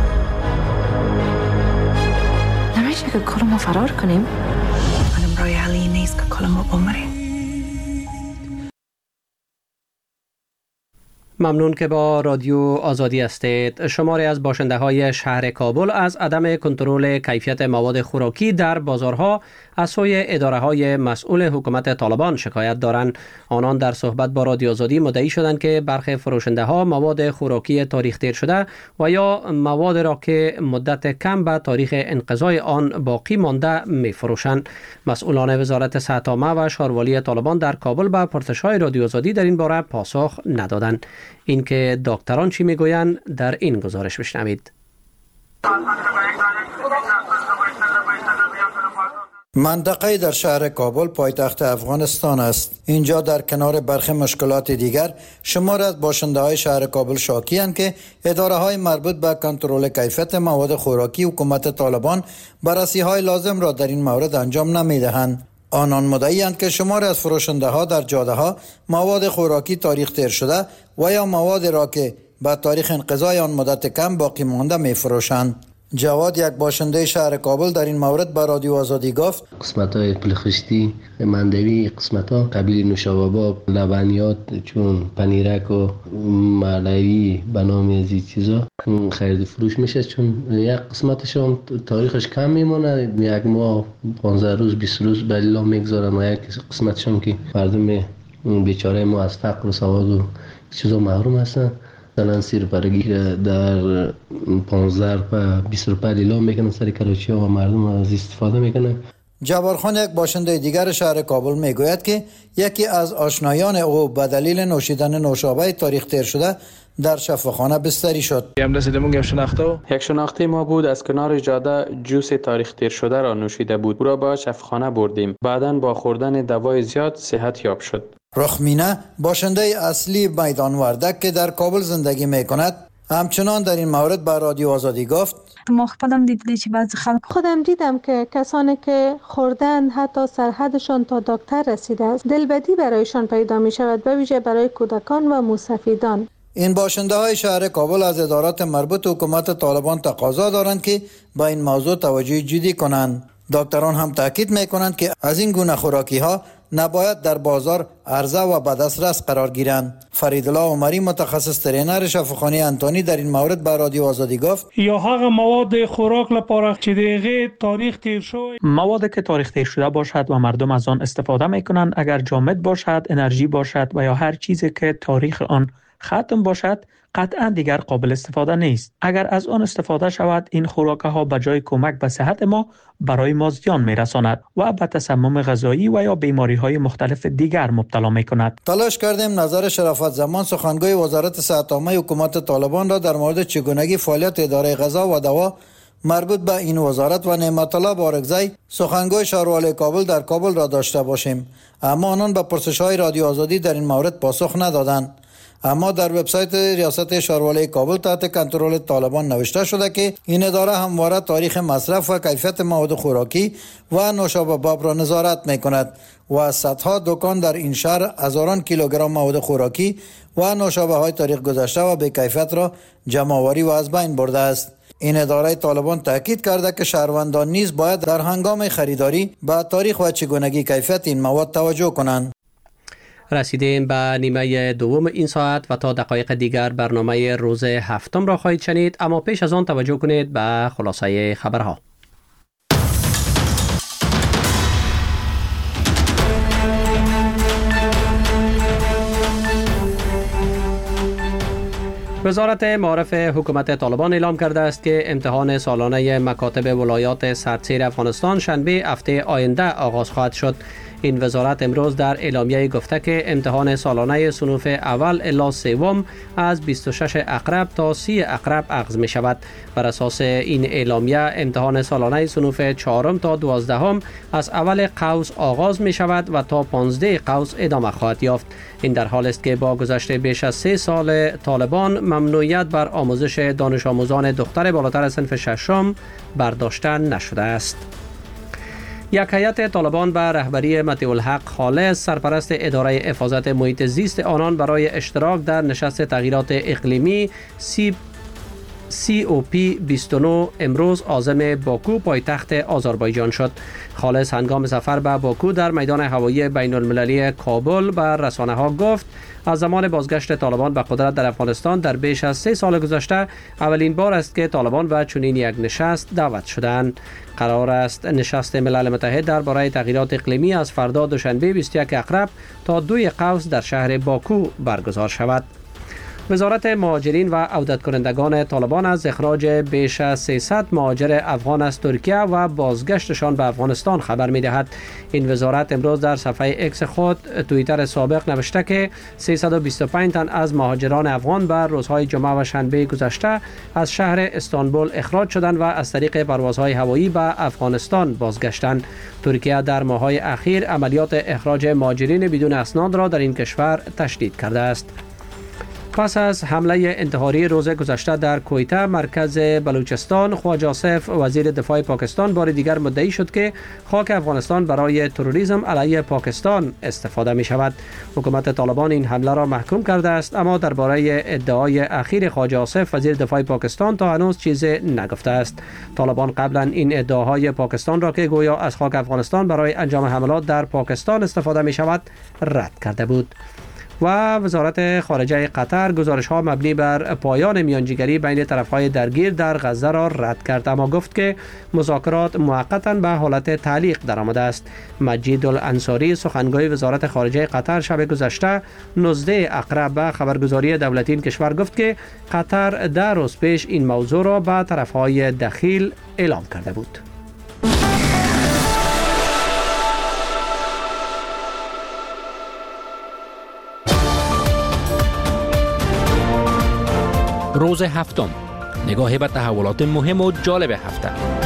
نمیشه که کلمو فرار کنیم؟ منم رای حلی نیست که کلمو بمریم. ممنون که با رادیو آزادی هستید. شماری از باشنده های شهر کابل از عدم کنترل کیفیت مواد خوراکی در بازارها از سوی اداره های مسئول حکومت طالبان شکایت دارند. آنان در صحبت با رادیو آزادی مدعی شدند که برخی فروشنده ها مواد خوراکی تاریخ دیر شده و یا مواد را که مدت کم به تاریخ انقضای آن باقی مانده می فروشند. مسئولان وزارت صحت عامه و شاروالی طالبان در کابل به پرسش های رادیو آزادی در این باره پاسخ ندادند. اینکه دکتران چی میگویند در این گزارش بشنوید. منطقه در شهر کابل پایتخت افغانستان است. اینجا در کنار برخی مشکلات دیگر شمار از باشنده های شهر کابل شاکی اند که اداره های مربوط به کنترل کیفیت مواد خوراکی حکومت طالبان بررسی های لازم را در این مورد انجام نمی دهند. آنان مدعی اند که شمار از فروشنده ها در جاده ها مواد خوراکی تاریخ دیر شده و یا مواد را که به تاریخ انقضای آن مدت کم باقی مانده می فروشند. جواد، یک باشنده شهر کابل، در این مورد به رادیو آزادی گفت قسمت های پلخشتی، مندوی، قسمت ها قبیل نوشابه، لبنیات چون پنیرک و ملایی به نام از این چیزا خرید فروش میشه، چون یک قسمتش هم تاریخش کم میمونه، یک ماه پانزده روز بیست روز بلیلا میگذارن و یک قسمتش هم که مردم بیچاره ما از فقر و سواد و چیزا محروم هستن. مثلا سیر پرگی در پانزده و بیست روپیه لیلام میکنن سر کراچی ها و مردم از استفاده میکنن. جبار خان، یک باشنده دیگر شهر کابل، میگوید که یکی از آشنایان او به دلیل نوشیدن نوشابه تاریخ دیر شده در شفاخانه بستری شد. یک شناخته ما بود از کنار جاده جوس تاریخ دیر شده را نوشیده بود. او را به شفاخانه بردیم. بعداً با خوردن دوای زیاد صحت یاب شد. رخمینه، باشنده اصلی میدان وردک که در کابل زندگی میکند، همچنان در این مورد به رادیو آزادی گفت ما خودم دیدم که بعضی خلک خودم دیدم که کسانی که خوردن حتی سرحدشان تا دکتر رسیده است، دلبدی برایشان پیدا می شود، به ویژه برای کودکان و موسفیدان. این باشنده های شهر کابل از ادارات مربوط حکومت طالبان تقاضا دارند که با این موضوع توجه جدی کنند. دکتران هم تاکید میکنند که از این گونه خوراکی ها نباید در بازار عرضه و به دسترس قرار گیرند. فریدالله عمری، متخصص ترینر شفاخانه انتونی، در این مورد به رادیو آزادی گفت یا هغه مواد خوراک لپاره چې دغه تاریخ تیر شوی، مواد که تاریخ تیر شده باشد و مردم از آن استفاده میکنند، اگر جامد باشد، انرژی باشد و یا هر چیزی که تاریخ آن ختم باشد، قطعا دیگر قابل استفاده نیست. اگر از آن استفاده شود، این خوراک ها به جای کمک به صحت ما برای ما زیان میرساند و به تسمم غذایی و یا بیماری های مختلف دیگر مبتلا میکند. تلاش کردیم نظر شرافت زمان، سخنگوی وزارت صحت عامه حکومت طالبان، را در مورد چگونگی فعالیت اداره غذا و دوا مربوط به این وزارت و نعمت الله بارگزی، سخنگوی شاروالی کابل، در کابل را داشته باشیم، اما آنان به پرسش‌های رادیو آزادی در این مورد پاسخ ندادند. اما در وبسایت ریاست شاروالی کابل تحت کنترل طالبان نوشته شده که این اداره همواره تاریخ مصرف و کیفیت مواد خوراکی و نوشابه باب را نظارت می‌کند و از صدها دکان در این شهر هزاران کیلوگرم مواد خوراکی و نوشابه های تاریخ گذشته و بی‌کیفیت را جمع‌آوری و از بین برده است. این اداره طالبان تاکید کرده که شهروندان نیز باید در هنگام خریداری به تاریخ و چگونگی کیفیت این مواد توجه کنند. رسیدیم به نیمه دوم این ساعت و تا دقایق دیگر برنامه روز هفتم را خواهید شنید، اما پیش از آن توجه کنید به خلاصه خبرها. وزارت معارف حکومت طالبان اعلام کرده است که امتحان سالانه مکاتب ولایات سردسیر افغانستان شنبه هفته آینده آغاز خواهد شد. این وزارت امروز در اعلامیه گفته که امتحان سالانه صنوف اول الی سوم از بیست و شش اقرب تا سی اقرب اخذ می شود. بر اساس این اعلامیه امتحان سالانه صنوف چهارم تا دوازدهم از اول قوس آغاز می شود و تا پانزده قوس ادامه خواهد یافت. این در حال است که با گذشت بیش از سه سال طالبان ممنوعیت بر آموزش دانش آموزان دختر بالاتر از صنف ششم برداشته نشده است. یک هیئت طالبان به رهبری مطیع الحق خالص سرپرست اداره حفاظت محیط زیست آنان برای اشتراک در نشست تغییرات اقلیمی سی سی او پی بیست و نه امروز عازم باکو پایتخت آذربایجان شد. خالص هنگام سفر به باکو در میدان هوایی بین المللی کابل به رسانه ها گفت از زمان بازگشت طالبان به قدرت در افغانستان در بیش از سه سال گذشته اولین بار است که طالبان و چنین یک نشست دعوت شدند. قرار است نشست ملل متحد درباره تغییرات اقلیمی از فردا دوشنبه بیست و یک اقرب تا دوی قوس در شهر باکو برگزار شود. وزارت مهاجرین و عودت کنندگان طالبان از اخراج بیش از سیصد مهاجر افغان از ترکیه و بازگشتشان به افغانستان خبر می دهد. این وزارت امروز در صفحه اکس خود توییتر سابق نوشته که سیصد و بیست و پنج تن از مهاجران افغان بر روزهای جمعه و شنبه گذشته از شهر استانبول اخراج شدند و از طریق پروازهای هوایی به افغانستان بازگشتند. ترکیه در ماه‌های اخیر عملیات اخراج مهاجرین بدون اسناد را در این کشور تشدید کرده است. پس از حمله انتحاری روز گذشته در کویته مرکز بلوچستان، خواجه آصف وزیر دفاع پاکستان بار دیگر مدعی شد که خاک افغانستان برای تروریسم علیه پاکستان استفاده می شود. حکومت طالبان این حمله را محکوم کرده است، اما درباره ادعای اخیر خواجه آصف وزیر دفاع پاکستان تا هنوز چیزی نگفته است. طالبان قبلا این ادعاهای پاکستان را که گویا از خاک افغانستان برای انجام حملات در پاکستان استفاده می شود رد کرده بود. و وزارت خارجه قطر گزارش‌ها مبنی بر پایان میانجیگری بین طرف‌های درگیر در غزه را رد کرد، اما گفت که مذاکرات موقتاً به حالت تعلیق درآمده است. مجید الانصاری سخنگوی وزارت خارجه قطر شب گذشته نوزده اقرب به خبرگزاری دولتی این کشور گفت که قطر ده روز پیش این موضوع را به طرف‌های دخیل اعلام کرده بود. روز هفتم، نگاهی به تحولات مهم و جالب هفته.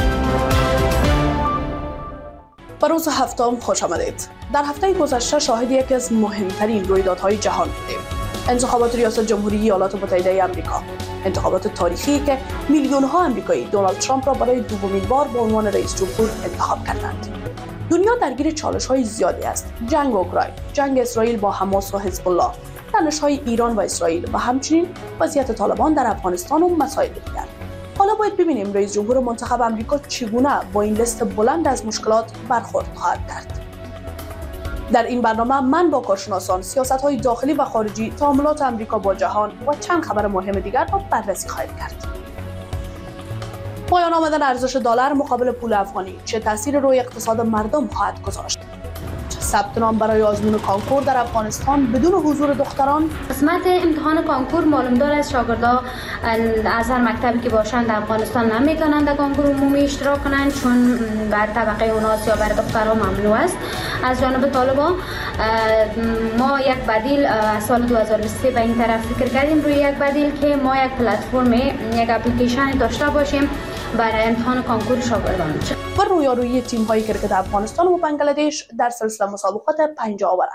به روز هفتم خوش آمدید. در هفته گذشته شاهد یکی از مهمترین رویدادهای جهان بودیم. انتخابات ریاست جمهوری ایالات متحده آمریکا. انتخابات تاریخی که میلیون ها آمریکایی دونالد ترامپ را برای دومین بار به عنوان رئیس جمهور انتخاب کردند. دنیا درگیر چالش های زیادی است. جنگ اوکراین، جنگ اسرائیل با حماس و حزب الله، تنش‌های ایران و اسرائیل و همچنین وضعیت طالبان در افغانستان و مسائل دیگر. حالا باید ببینیم رئیس جمهور منتخب آمریکا چگونه با این لیست بلند از مشکلات برخورد خواهد کرد. در این برنامه من با کارشناسان سیاست‌های داخلی و خارجی، تعاملات آمریکا با جهان و چند خبر مهم دیگر را بررسی خواهیم کرد. پایان آمدن ارزش دلار مقابل پول افغانی چه تأثیر روی اقتصاد مردم خواهد گذاشت؟ ثبت نام برای آزمون کانکور در افغانستان بدون حضور دختران. قسمت امتحان کانکور معلوم دار از شاگردان از هر مکتبی که باشند در افغانستان نمیتونند در کانکور عمومی اشتراک کنند، چون بر طبقه اوناس یا بر دختران ممنوع است. از جانب طالبان ما یک بدیل از سال دو هزار و بیست و سه به این طرف فکر کردیم روی یک بدیل که ما یک پلتفرم، یک اپلیکیشن داشته باشیم برای امتحان کانکور شاگردان. و رویارویی تیم‌های کرکت افغانستان و بنگلادش در سلسله مسابقات پنج آوره.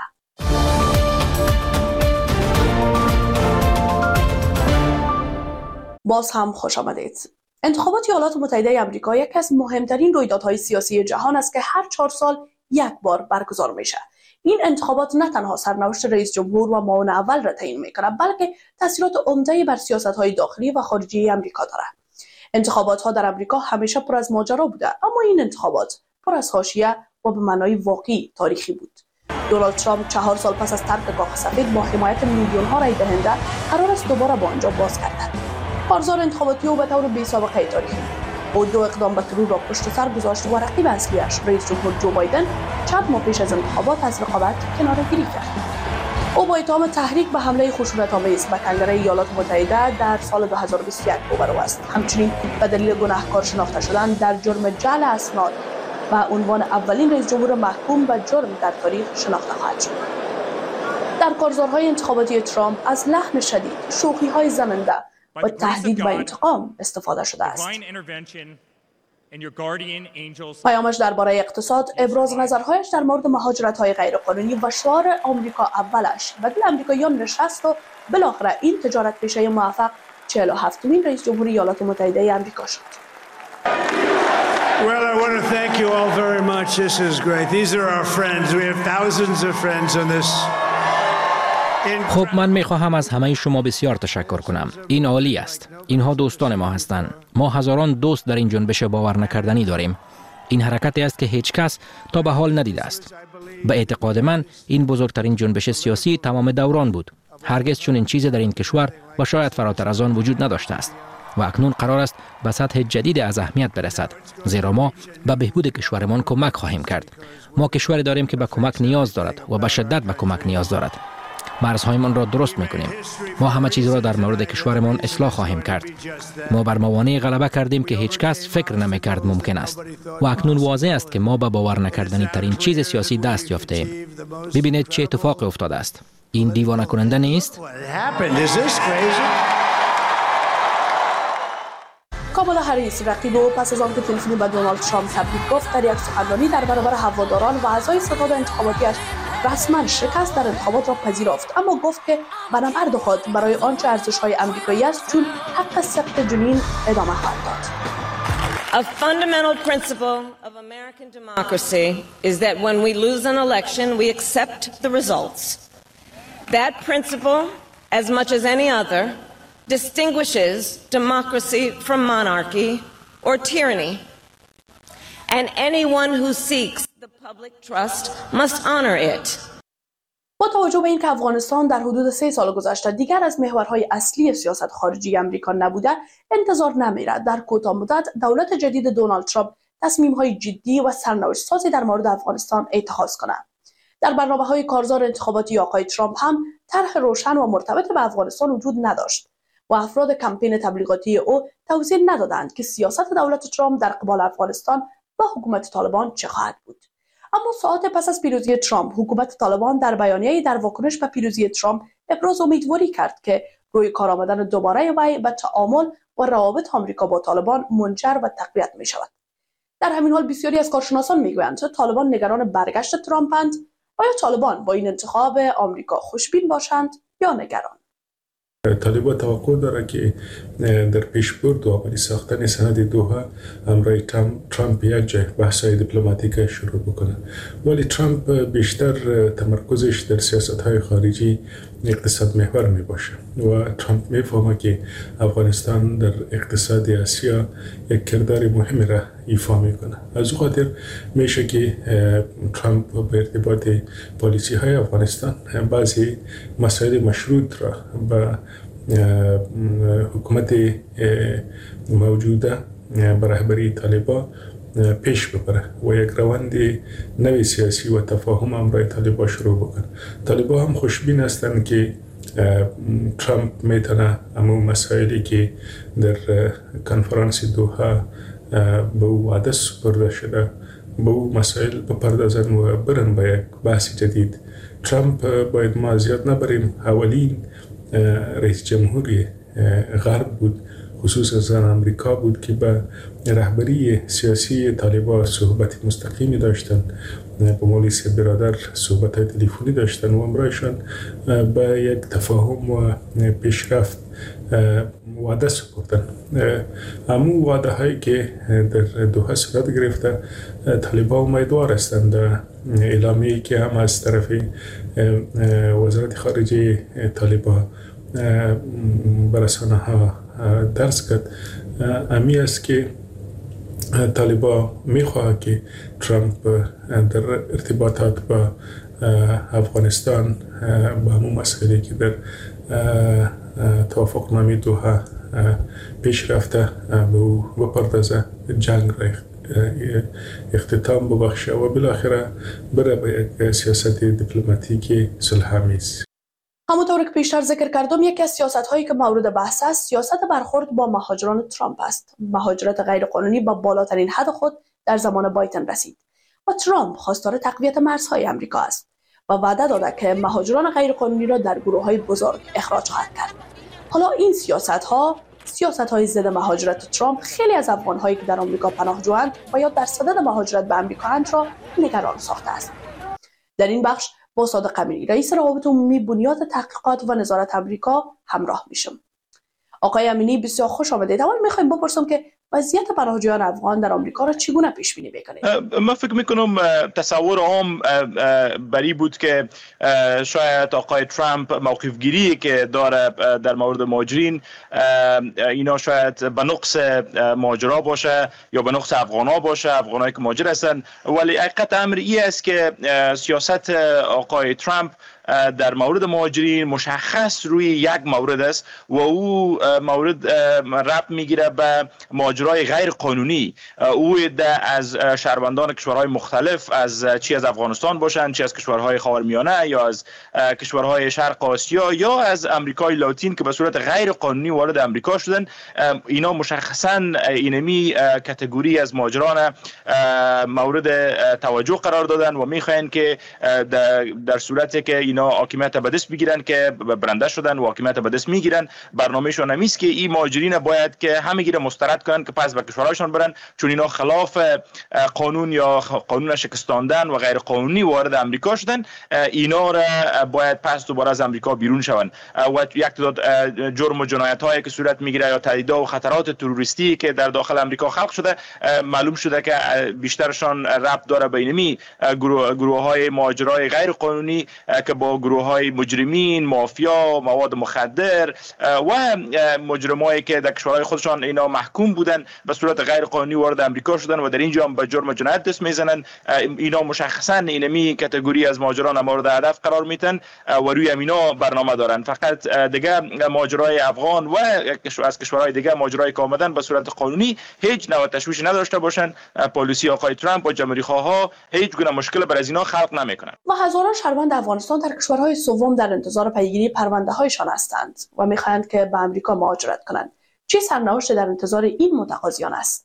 باز هم خوش آمدید. انتخابات ایالات متحده آمریکا یکی از مهمترین رویدادهای سیاسی جهان است که هر چهار سال یک بار برگزار میشه. این انتخابات نه تنها سرنوشت رئیس جمهور و معاون اول را تعیین میکنه، بلکه تاثیرات عمده‌ای بر سیاست‌های داخلی و خارجی آمریکا داره. انتخابات ها در آمریکا همیشه پر از ماجرا بوده، اما این انتخابات پر از حاشیه و به معنای واقعی تاریخی بود. دونالد ترامپ چهار سال پس از ترک کاخ سفید با حمایت میلیون ها رای دهنده قرار است دوباره با آنجا باز گردد. کارزار انتخاباتی او به طور بی سابقه تاریخی او دو اقدام به ترور را پشت سر گذاشت و رقیب اصلیش رئیس جمهور جو بایدن چند ماه پیش از انتخابات از رقابت کناره‌گیری کرد. او با اتهام تحریک به حمله خشونت‌آمیز به کنگره ایالات متحده در سال دو هزار و بیست و یک روبرو است. همچنین به دلیل گناهکار شناخته شدن در جرم جعل اسناد و عنوان اولین رئیس جمهور محکوم به جرم در تاریخ شناخته خواهد شد. در کارزارهای انتخاباتی ترامپ از لحن شدید، شوخی‌های زننده و تهدید به انتقام استفاده شده است. پیامش درباره اقتصاد، ابراز نظرهایش در مورد مهاجرت‌های غیرقانونی و شعار آمریکا اولش و دل آمریکاییان نشست و بالاخره این تجارت پیشه موفق چهل و هفتمین رئیس جمهور ایالات متحده آمریکا شد. Well, I want to thank you all very much. This is great. These are our friends. We have thousands of friends on this. خب من میخواهم از همه شما بسیار تشکر کنم. این عالی است. اینها دوستان ما هستند. ما هزاران دوست در این جنبش باور نکردنی داریم. این حرکتی است که هیچ کس تا به حال ندیده است. به اعتقاد من این بزرگترین جنبش سیاسی تمام دوران بود. هرگز چنین چیزی در این کشور و شاید فراتر از آن وجود نداشته است. و اکنون قرار است به سطح جدید از اهمیت برسد، زیرا ما به بهبود کشورمان کمک خواهیم کرد. ما کشوری داریم که به کمک نیاز دارد و به شدت به کمک نیاز دارد. مرزهایمان را درست میکنیم. ما همه چیز را در مورد کشورمان اصلاح خواهیم کرد. ما بر موانع غلبه کردیم که هیچ کس فکر نمیکرد ممکن است و اکنون واضح است که ما به باور نکردنی ترین چیز سیاسی دست یافته ایم. ببینید چه اتفاقی افتاده است. این دیوانه کننده نیست؟ کامالا هریس رقیب او پس از آنکه تلفنی به دونالد ترامپ تبریک گفت در یک سخنرانی در برابر هواداران و اعضای ستاد انتخاباتیش رسما شکست در انتخابات را پذیرفت، اما گفت که به نبرد خود برای آنچه ارزش‌های آمریکایی است چون حق سقط جنین ادامه خواهد داد. A fundamental principle of American democracy is that when we lose an election we accept the results. That principle, as much as any other, distinguishes democracy from monarchy or tyranny. And anyone who seeks the public trust must honor it. با توجه به اینکه افغانستان در حدود سه سال گذشته دیگر از محورهای اصلی سیاست خارجی آمریکا نبوده، انتظار نمیرد در کوتاه مدت دولت جدید دونالد ترامپ تصمیم‌های جدی و سرنوشت‌سازی در مورد افغانستان اتخاذ کند. در برنامه‌های کارزار انتخاباتی آقای ترامپ هم طرح روشن و مرتبط به افغانستان وجود نداشت و افراد کمپین تبلیغاتی او توضیح ندادند که سیاست دولت ترامپ در قبال افغانستان با حکومت طالبان چه خواهد بود. اما ساعات پس از پیروزی ترامپ، حکومت طالبان در بیانیه‌ای در واکنش به پیروزی ترامپ ابراز امیدواری کرد که روی کار آمدن دوباره وی به تعامل و روابط آمریکا با طالبان منجر و تقویت می شود. در همین حال بسیاری از کارشناسان میگویند طالبان نگران برگشت ترامپند. آیا طالبان با این انتخاب آمریکا خوشبین باشند یا نگران؟ طالبان توقع داره که در پیشبرد و عملی ساختن سند دوحه همراه ترامپ یک جای بحث‌های دیپلماتیک شروع بکنه، ولی ترامپ بیشتر تمرکزش در سیاست‌های خارجی اقتصاد محور می باشه و ترامپ میفهمه که افغانستان در اقتصاد آسیا یک کردار مهمی را ایفا میکنه. از او خاطر میشه که ترامپ به ارتباط پالیسی های افغانستان بعضی مسائل مشروط را به حکومت موجوده به رهبری طالبان پیش ببره و یک روند نوی سیاسی و تفاهم همراه طالبان شروع بکنه. طالبان هم خوشبین هستند که ترامپ میتونه همون مسائلی که در کنفرانس دوحه به او وعده سپرده شده به او مسائل بپردازن و برن به یک بحث جدید. ترامپ باید ما زیاد نبریم اولین رئیس جمهوری غرب بود، خصوصا زن امریکا بود که به رهبری سیاسی طالبان صحبت مستقیمی داشتن، با مولیس برادر صحبت تلفنی داشتن و امرایشان به یک تفاهم و پیشرفت وعده سپردن. همون وعده هایی که در دوحه صورت گرفته طالبان امیدوار هستند. اعلامیه‌ای که هم از طرف وزارت خارجه طالبان به رسانه ها درس کرد امی است که طالبان میخواه که ترامپ در ارتباطات با افغانستان به همون مسئله که در توافقنامه دوحه پیش رفته به او بپردازه، جنگ را اختتام ببخشه و بالاخره بره به یک سیاست دیپلماتیک صلح‌آمیز. همونطور که پیشتر ذکر کردم، یکی از سیاست هایی که مورد بحث است سیاست برخورد با مهاجران ترامپ است. مهاجرت غیرقانونی با بالاترین حد خود در زمان بایدن رسید و ترامپ خواستار تقویت مرزهای امریکا است و وعده داده که مهاجران غیرقانونی را در گروه‌های بزرگ اخراج خواهد کرد. حالا این سیاست‌ها سیاست‌های ضد مهاجرت ترامپ خیلی از افغان‌هایی که در آمریکا پناهجویند و یا در صدد مهاجرت به آمریکا را نگران ساخته است. در این بخش با صادق امیری، رئیس روابط عمومی بنیاد تحقیقات و نظارت آمریکا همراه میشم. آقای امینی، بسیار خوش آمدید. اول میخوایم بپرسم که وضعیت پناهجویان افغان در آمریکا را چگونه پیش بینی میکنید؟ من فکر میکنم تصور عام بری بود که شاید آقای ترامپ موقف گیری که داره در مورد مهاجرین اینا شاید به نقص مهاجرا باشه یا به نقص افغانا باشه، افغانایی که مهاجر هستن، ولی حقیقت امر این است که سیاست آقای ترامپ در مورد مهاجرین مشخص روی یک مورد است و او مورد ربط میگیره به مهاجرای غیر قانونی. او از شهروندان کشورهای مختلف، از چی از افغانستان باشند، چی از کشورهای خاورمیانه یا از کشورهای شرق آسیا یا از امریکای لاتین که به صورت غیر قانونی وارد امریکا شدن، اینا مشخصا اینمی کاتگوری از مهاجران مورد توجه قرار دادن و میخواین که در صورتی که اینا حاکمیت به دست بگیرن که برنده شدن و حاکمیت به دست میگیرن، برنامه‌شون همیست که این مهاجرین باید که همگی را مسترد کنن که پس به کشورهایشان برن، چون اینا خلاف قانون یا قانون شکستاندن و غیر قانونی وارد امریکا شدن، اینا را باید پس دوباره از امریکا بیرون شون و یک تعداد جرم و جنایت هایی که صورت میگیره یا تهدیدها و خطرات تروریستی که در داخل امریکا خلق شده، معلوم شده که بیشترشان ربط داره به اینمی گروه گروه های مهاجرای غیر قانونی که با گروه های مجرمین، مافیا، مواد مخدر و مجرمایی که در کشورهای خودشان اینا محکوم بودن به صورت غیر قانونی وارد امریکا شدن و در اینجا هم به جرم جنایت دست میزنن. اینا مشخصا اینمی کاتگوری از مهاجران مورد هدف قرار میتن و روی اینا برنامه دارن. فقط دیگه مهاجرای افغان و از کشورهای دیگه مهاجرایی که آمدن به صورت قانونی هیچ نوع تشویش نداشته باشن. پالیسی آقای ترامپ و جمهوری خواها هیچ گونه مشکل بر از اینا خلق نمیکنن. و هزاران شهروند افغانستان در کشورهای سوم در انتظار پیگیری پرونده هایشان هستند و میخواهند که به آمریکا مهاجرت کنند. چه سرنوشت در انتظار این متقاضیان است؟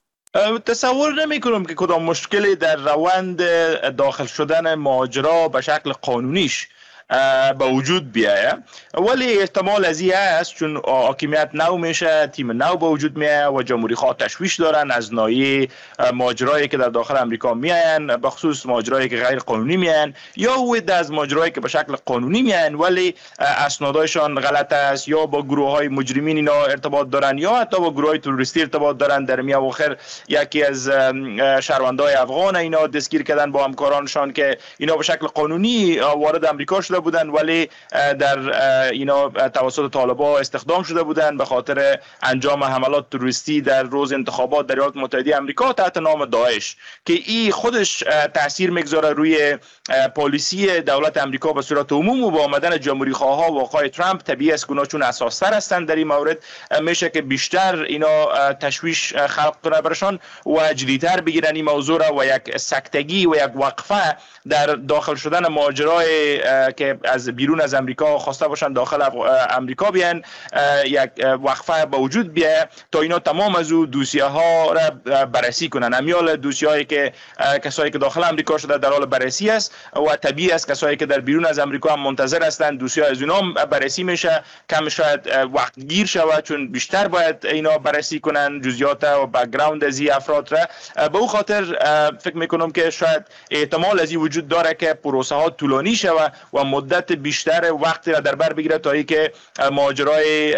تصور نمی کنم که کدام مشکلی در روند داخل شدن مهاجرا به شکل قانونیش به وجود بیایه، ولی احتمال از این است چون حاکمیت نو میشه، تیم نو به وجود میایه و جمهوری خواه تشویش دارن از ناحیه ماجرایی که در داخل امریکا میاین، به خصوص ماجرایی که غیر قانونی میاین یا هویت از ماجرایی که به شکل قانونی میاین ولی اسنادایشان غلط است یا با گروه های مجرمین اینا ارتباط دارن یا حتی با گروه های تروریستی ارتباط دارن. در میان آخر یکی از شهروندای افغان اینا دستگیر کردن با همکارانشان که اینا به شکل قانونی وارد امریکا شده بودن ولی در اینا توسط طالبان استخدام شده بودن به خاطر انجام حملات تروریستی در روز انتخابات در ایالات متحده آمریکا تحت نام داعش، که این خودش تاثیر میگذاره روی پالیسی دولت آمریکا به صورت عموم و با آمدن جمهوری خواها و آقای ترامپ طبیعی است که چون اساس‌تر هستند در این مورد میشه که بیشتر اینا تشویش خلق کنه برشان و جدی‌تر بگیرن این موضوع را و یک سکتگی و یک وقفه در داخل شدن ماجرای که از بیرون از امریکا خواسته باشن داخل امریکا بیان یک وقفه به وجود بیاد تا اینا تمام از او دوسیه ها را بررسی کنن. امیال دوسیه هایی که کسایی که داخل امریکا شده در حال بررسی است و طبیعی است کسایی که در بیرون از امریکا هم منتظر هستند دوسیه از اونها بررسی میشه. کم شاید وقت گیر شود چون بیشتر باید اینا بررسی کنن جزئیات و بک‌گراند از این افراد را. به او خاطر فکر میکنم که شاید احتمال از این وجود داره که پروسه ها طولانی شود و مدت بیشتر وقتی را در بر بگیره تا اینکه مهاجرای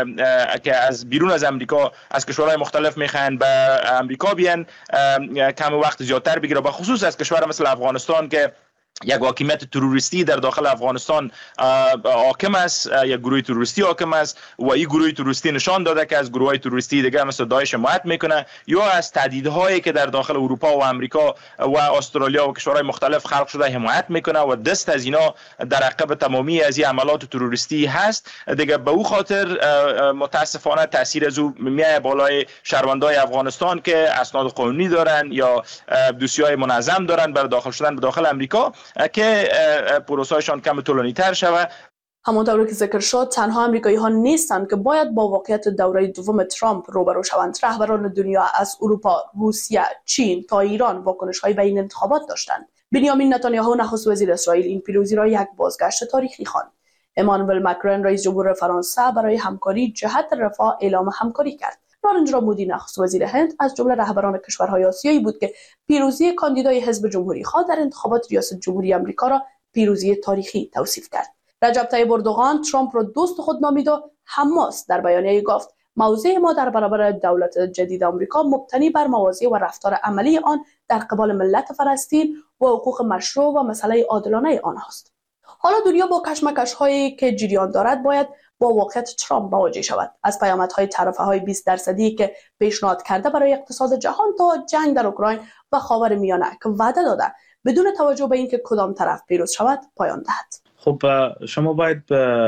که از بیرون از امریکا از کشورهای مختلف میخوان به امریکا بیان کم وقت زیادتر بگیره، به خصوص از کشور مثل افغانستان که یک حاکمیت تروریستی در داخل افغانستان حاکم است، یک گروه تروریستی حاکم است و این گروه تروریستی نشان داده که از گروه‌های تروریستی دیگه مثل داعش حمایت میکنه یا از تهدیدهایی که در داخل اروپا و امریکا و استرالیا و کشورهای مختلف خلق شده حمایت میکنه و دست از اینا در عقب تمامی از این عملات تروریستی هست. دیگه به او خاطر متاسفانه تاثیر از او میای بالای شهروندای افغانستان که اسناد قانونی دارن یا دوسیه‌های منظم دارن برای داخل شدن به داخل امریکا که پروسه‌شان کم طولانی‌تر شود. همانطور که ذکر شد تنها امریکایی‌ها نیستند که باید با واقعیت دوره دوم ترامپ روبرو شوند. رهبران دنیا از اروپا، روسیه، چین تا ایران واکنش‌هایی به این انتخابات داشتند. بنیامین نتانیاهو نخست وزیر اسرائیل این پیروزی را یک بازگشت تاریخی خواند. امانوئل مکرون رئیس جمهور فرانسه برای همکاری جهت رفاه اعلام همکاری کرد. نارنجرا مودی نخست وزیر هند از جمله رهبران کشورهای آسیایی بود که پیروزی کاندیدای حزب جمهوری خواه در انتخابات ریاست جمهوری آمریکا را پیروزی تاریخی توصیف کرد. رجب طیب اردوغان ترامپ را دوست خود نامید و حماس در بیانیه گفت موضع ما در برابر دولت جدید آمریکا مبتنی بر مواضع و رفتار عملی آن در قبال ملت فلسطین و حقوق مشروع و مسئله عادلانه آنهاست. حالا دنیا با کشمکش هایی که جریان دارد باید با واقعیت ترامپ مواجه شود. از پیامدهای طرفه‌های بیست درصدی که پیشنهاد کرده برای اقتصاد جهان تا جنگ در اوکراین و خاورمیانه که وعده داده بدون توجه به اینکه کدام طرف پیروز شود پایان دهد. خب شما باید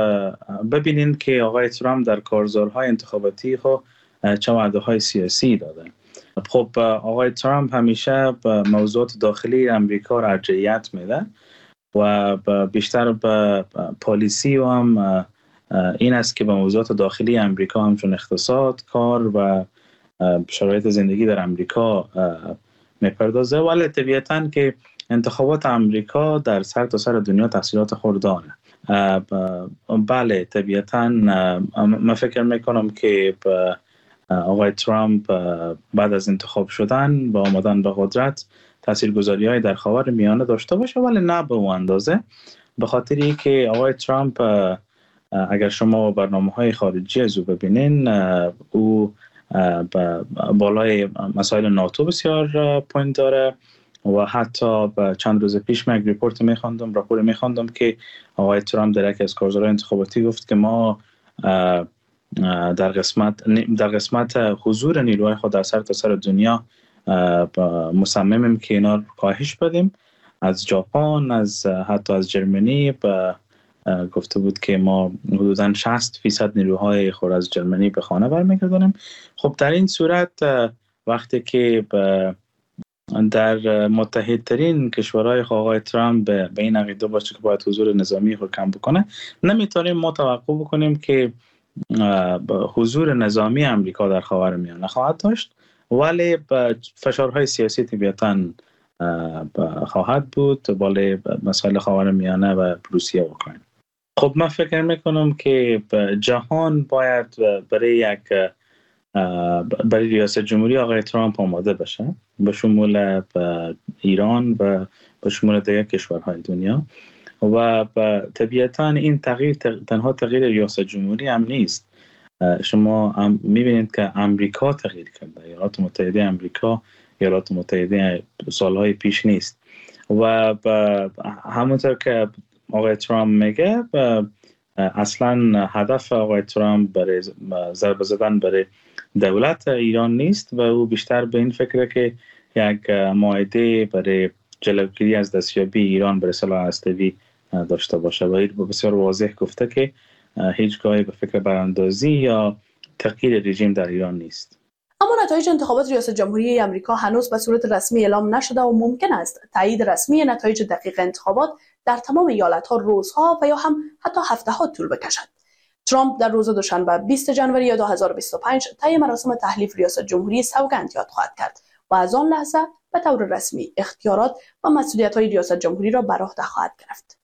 ببینید که آقای ترامپ در کارزارهای انتخاباتی خود چه وعده‌های سیاسی داده. خب آقای ترامپ همیشه به موضوعات داخلی امریکا را ارجحیت میده و بیشتر به پالیسی و هم این است که به موضوعات داخلی امریکا همچون اقتصاد، کار و شرایط زندگی در امریکا میپردازه. ولی طبیعتاً که انتخابات امریکا در سر تا سر دنیا تاثیرات خود داره. بله طبیعتاً من فکر میکنم که آقای ترامپ بعد از انتخاب شدن با آمدن به قدرت تاثیرگذاری‌های در خاورمیانه داشته باشه، ولی نه به اون اندازه، به خاطری که آقای ترامپ اگر شما برنامه‌های خارجی از او ببینین او بالای مسائل ناتو بسیار پوینت داره و حتی چند روز پیش من یک ریپورت می‌خواندم راپور می‌خواندم که آقای ترامپ در یکی از کارزارهای انتخاباتی گفت که ما در قسمت در قسمت حضور نیروهای خود در سر تا سر دنیا مصممیم که اینا کاهش بدیم. از ژاپن، از حتی از جرمنی به گفته بود که ما حدوداً شصت فیصد نیروهای خود از جرمنی به خانه برمیگردانیم. خب در این صورت وقتی که در متحدترین کشورهای آقای ترامپ به این عقیده باشه که باید حضور نظامی خود کم بکنه، نمیتونیم ما توقع بکنیم که حضور نظامی امریکا در خاورمیانه خواهد داشت، ولی فشارهای سیاسی طبیعتاً خواهد بود بالای مسائل خاورمیانه و روسیه و اوکراین. خب من فکر میکنم که جهان باید برای یک برای ریاست جمهوری آقای ترامپ آماده بشه، به شمول ایران و به شمول دیگر کشورهای دنیا. و طبیعتاً این تغییر تنها تغییر ریاست جمهوری هم نیست. شما میبینید که امریکا تغییر کرده، ایالات متحده امریکا ایالات متحده سالهای پیش نیست و همونطور که آقای ترامپ میگه اصلا هدف آقای ترامپ برای ضربه زدن برای دولت ایران نیست و او بیشتر به این فکره که یک معاهده برای جلوگیری از دستیابی ایران به سلاح هسته‌ای داشته باشه و این بسیار واضح گفته که هیچگاهی به فکر براندازی یا تغییر رژیم در ایران نیست. اما نتایج انتخابات ریاست جمهوری آمریکا هنوز به صورت رسمی اعلام نشده و ممکن است تایید رسمی نتایج دقیق انتخابات در تمام ایالت‌ها روزها و یا هم حتی هفته‌ها طول بکشد. ترامپ در روز دوشنبه بیست ژانویه دو هزار و بیست و پنج طی مراسم تحلیف ریاست جمهوری سوگند یاد خواهد کرد و از آن لحظه به طور رسمی اختیارات و مسئولیت‌های ریاست جمهوری را بر عهده خواهد گرفت.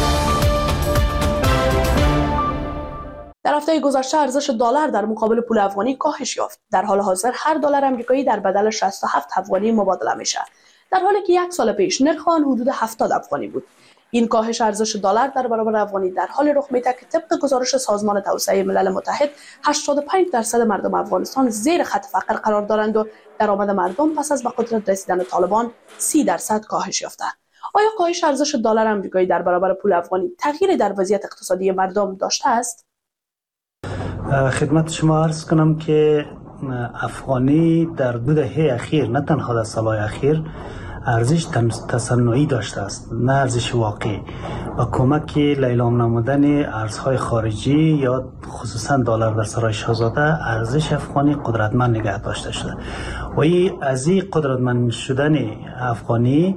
در هفته گذشته ارزش دلار در مقابل پول افغانی کاهش یافت. در حال حاضر هر دلار آمریکایی در بدل شصت و هفت افغانی مبادله میشه، در حالی که یک سال پیش نرخ آن حدود هفتاد افغانی بود. این کاهش ارزش دلار در برابر افغانی در حال رخ میده که طبق گزارش سازمان توسعه ملل متحد هشتاد و پنج درصد مردم افغانستان زیر خط فقر قرار دارند و درآمد مردم پس از به قدرت رسیدن طالبان سی درصد کاهش یافته. آیا کاهش ارزش دلار آمریکایی در برابر پول افغانی تغییری در وضعیت اقتصادی مردم داشته است؟ خدمت شما عرض کنم که افغانی در دو دهه اخیر، نه تنها در سالهای اخیر، ارزش تصنعی داشته است، نه ارزش واقعی، و کمک لیلام نمودن ارزهای خارجی یا خصوصا دلار در سرای شاهزاده ارزش افغانی قدرتمند نگه داشته شده و این از این قدرتمند شدن افغانی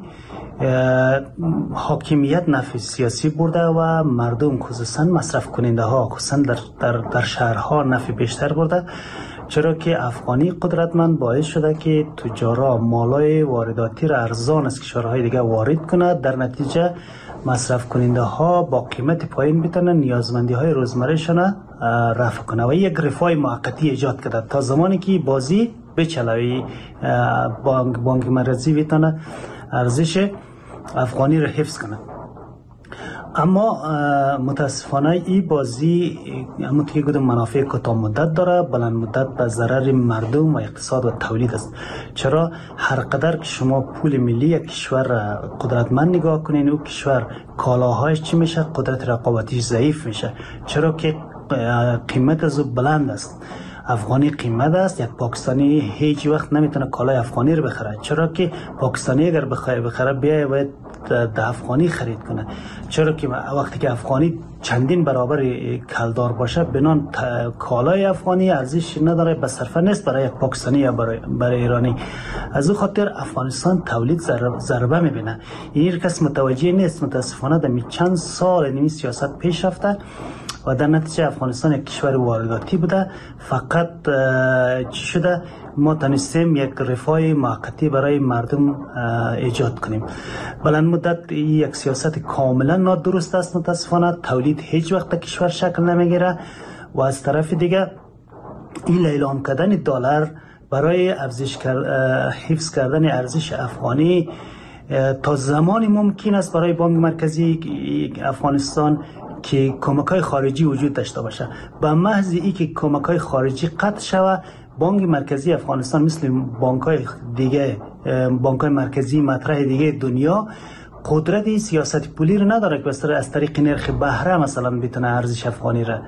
حاکمیت نفع سیاسی برده و مردم خصوصا مصرف کننده ها خصوصا در, در, در شهرها نفع بیشتر برده، چرا که افغانی قدرتمند باعث شده که تجارا مالای وارداتی را ارزان از کشورهای دیگه وارد کنند، در نتیجه مصرف کننده ها با قیمت پایین بتونن نیازمندی های روزمرهشان رفع کنه و یک رفاه موقتی ایجاد کرده تا زمانی که بازی بچلوی بانک بانک مرکزی بتونه ارزش افغانی را حفظ کنه. اما متاسفانه این بازی همون که گفتم منافع کوتاه مدت داره، بلند مدت به ضرر مردم و اقتصاد و تولید است. چرا هر قدر که شما پول ملی یک کشور قدرتمند نگاه کنین، او کشور کالاهایش چی میشه؟ قدرت رقابتیش ضعیف میشه، چرا که قیمت از بلند است. افغانی قیمت است، یک پاکستانی هیچ وقت نمیتونه کالای افغانی رو بخره، چرا که پاکستانی اگر بخره بخره بیای باید در افغانی خرید کنه، چرا که وقتی که افغانی چندین برابر کلدار باشه بنان کالای افغانی ارزش نداره، به صرفه نیست برای یک پاکستانی یا برای, برای ایرانی. از او خاطر افغانستان تولید ضربه میبینه. این کس متوجه نیست. متاسفانه در چند سال این سیاست پیش رفته و در نتیجه افغانستان یک کشور وارداتی بوده. فقط چی شده؟ ما تونستیم یک رفاه موقتی برای مردم ایجاد کنیم. بلند مدت یک سیاست کاملا نادرست است. متاسفانه تولید هیچ وقت کشور شکل نمیگیره و از طرف دیگه این اعلام کردن دلار برای افزایش حفظ کردن ارزش افغانی تا زمانی ممکن است برای بانک مرکزی افغانستان که کمک‌های خارجی وجود داشته باشه. به محض اینکه کمک‌های خارجی قطع شود، بانک مرکزی افغانستان مثل بانک‌های دیگه، بانک‌های مرکزی مطرح دیگه دنیا قدرت سیاست پولی رو نداره که بسیار از طریق نرخ بهره مثلا بتونه ارزش افغانی را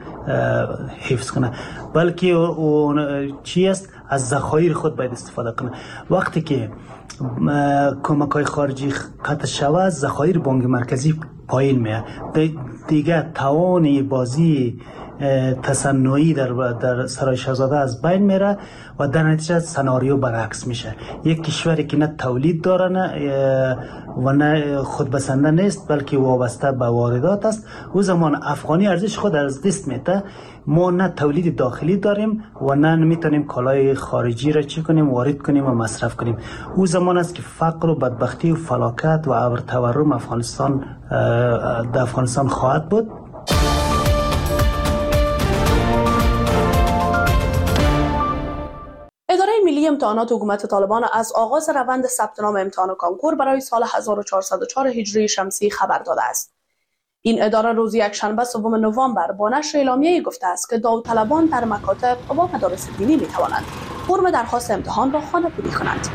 حفظ کنه، بلکه اون چی است؟ از ذخایر خود باید استفاده کنه. وقتی که کمک‌های خارجی قطع شود، ذخایر بانک مرکزی پایین میاد، دیگه توان بازی تصنعی در در سرای شاهزاده از بین میره و در نتیجه سناریو برعکس میشه. یک کشوری که نه تولید داره نه و نه خودبسنده نیست بلکه وابسته به واردات است، او زمان افغانی ارزش خود از دست میده. ما نه تولید داخلی داریم و نه میتونیم کالای خارجی را چی کنیم وارد کنیم و مصرف کنیم. او زمان است که فقر و بدبختی و فلاکت و ابر تورم افغانستان در افغانستان خواهد بود. اداره ملی امتحانات حکومت طالبان از آغاز روند ثبت نام امتحان کانکور برای سال هزار و چهارصد و چهار هجری شمسی خبر داده است. این اداره روز یکشنبه سوم نوامبر با نشر اعلامیه‌ای گفته است که داوطلبان در مکاتب و مدارس دینی می‌توانند فرم درخواست امتحان را خانه‌پوری کنند.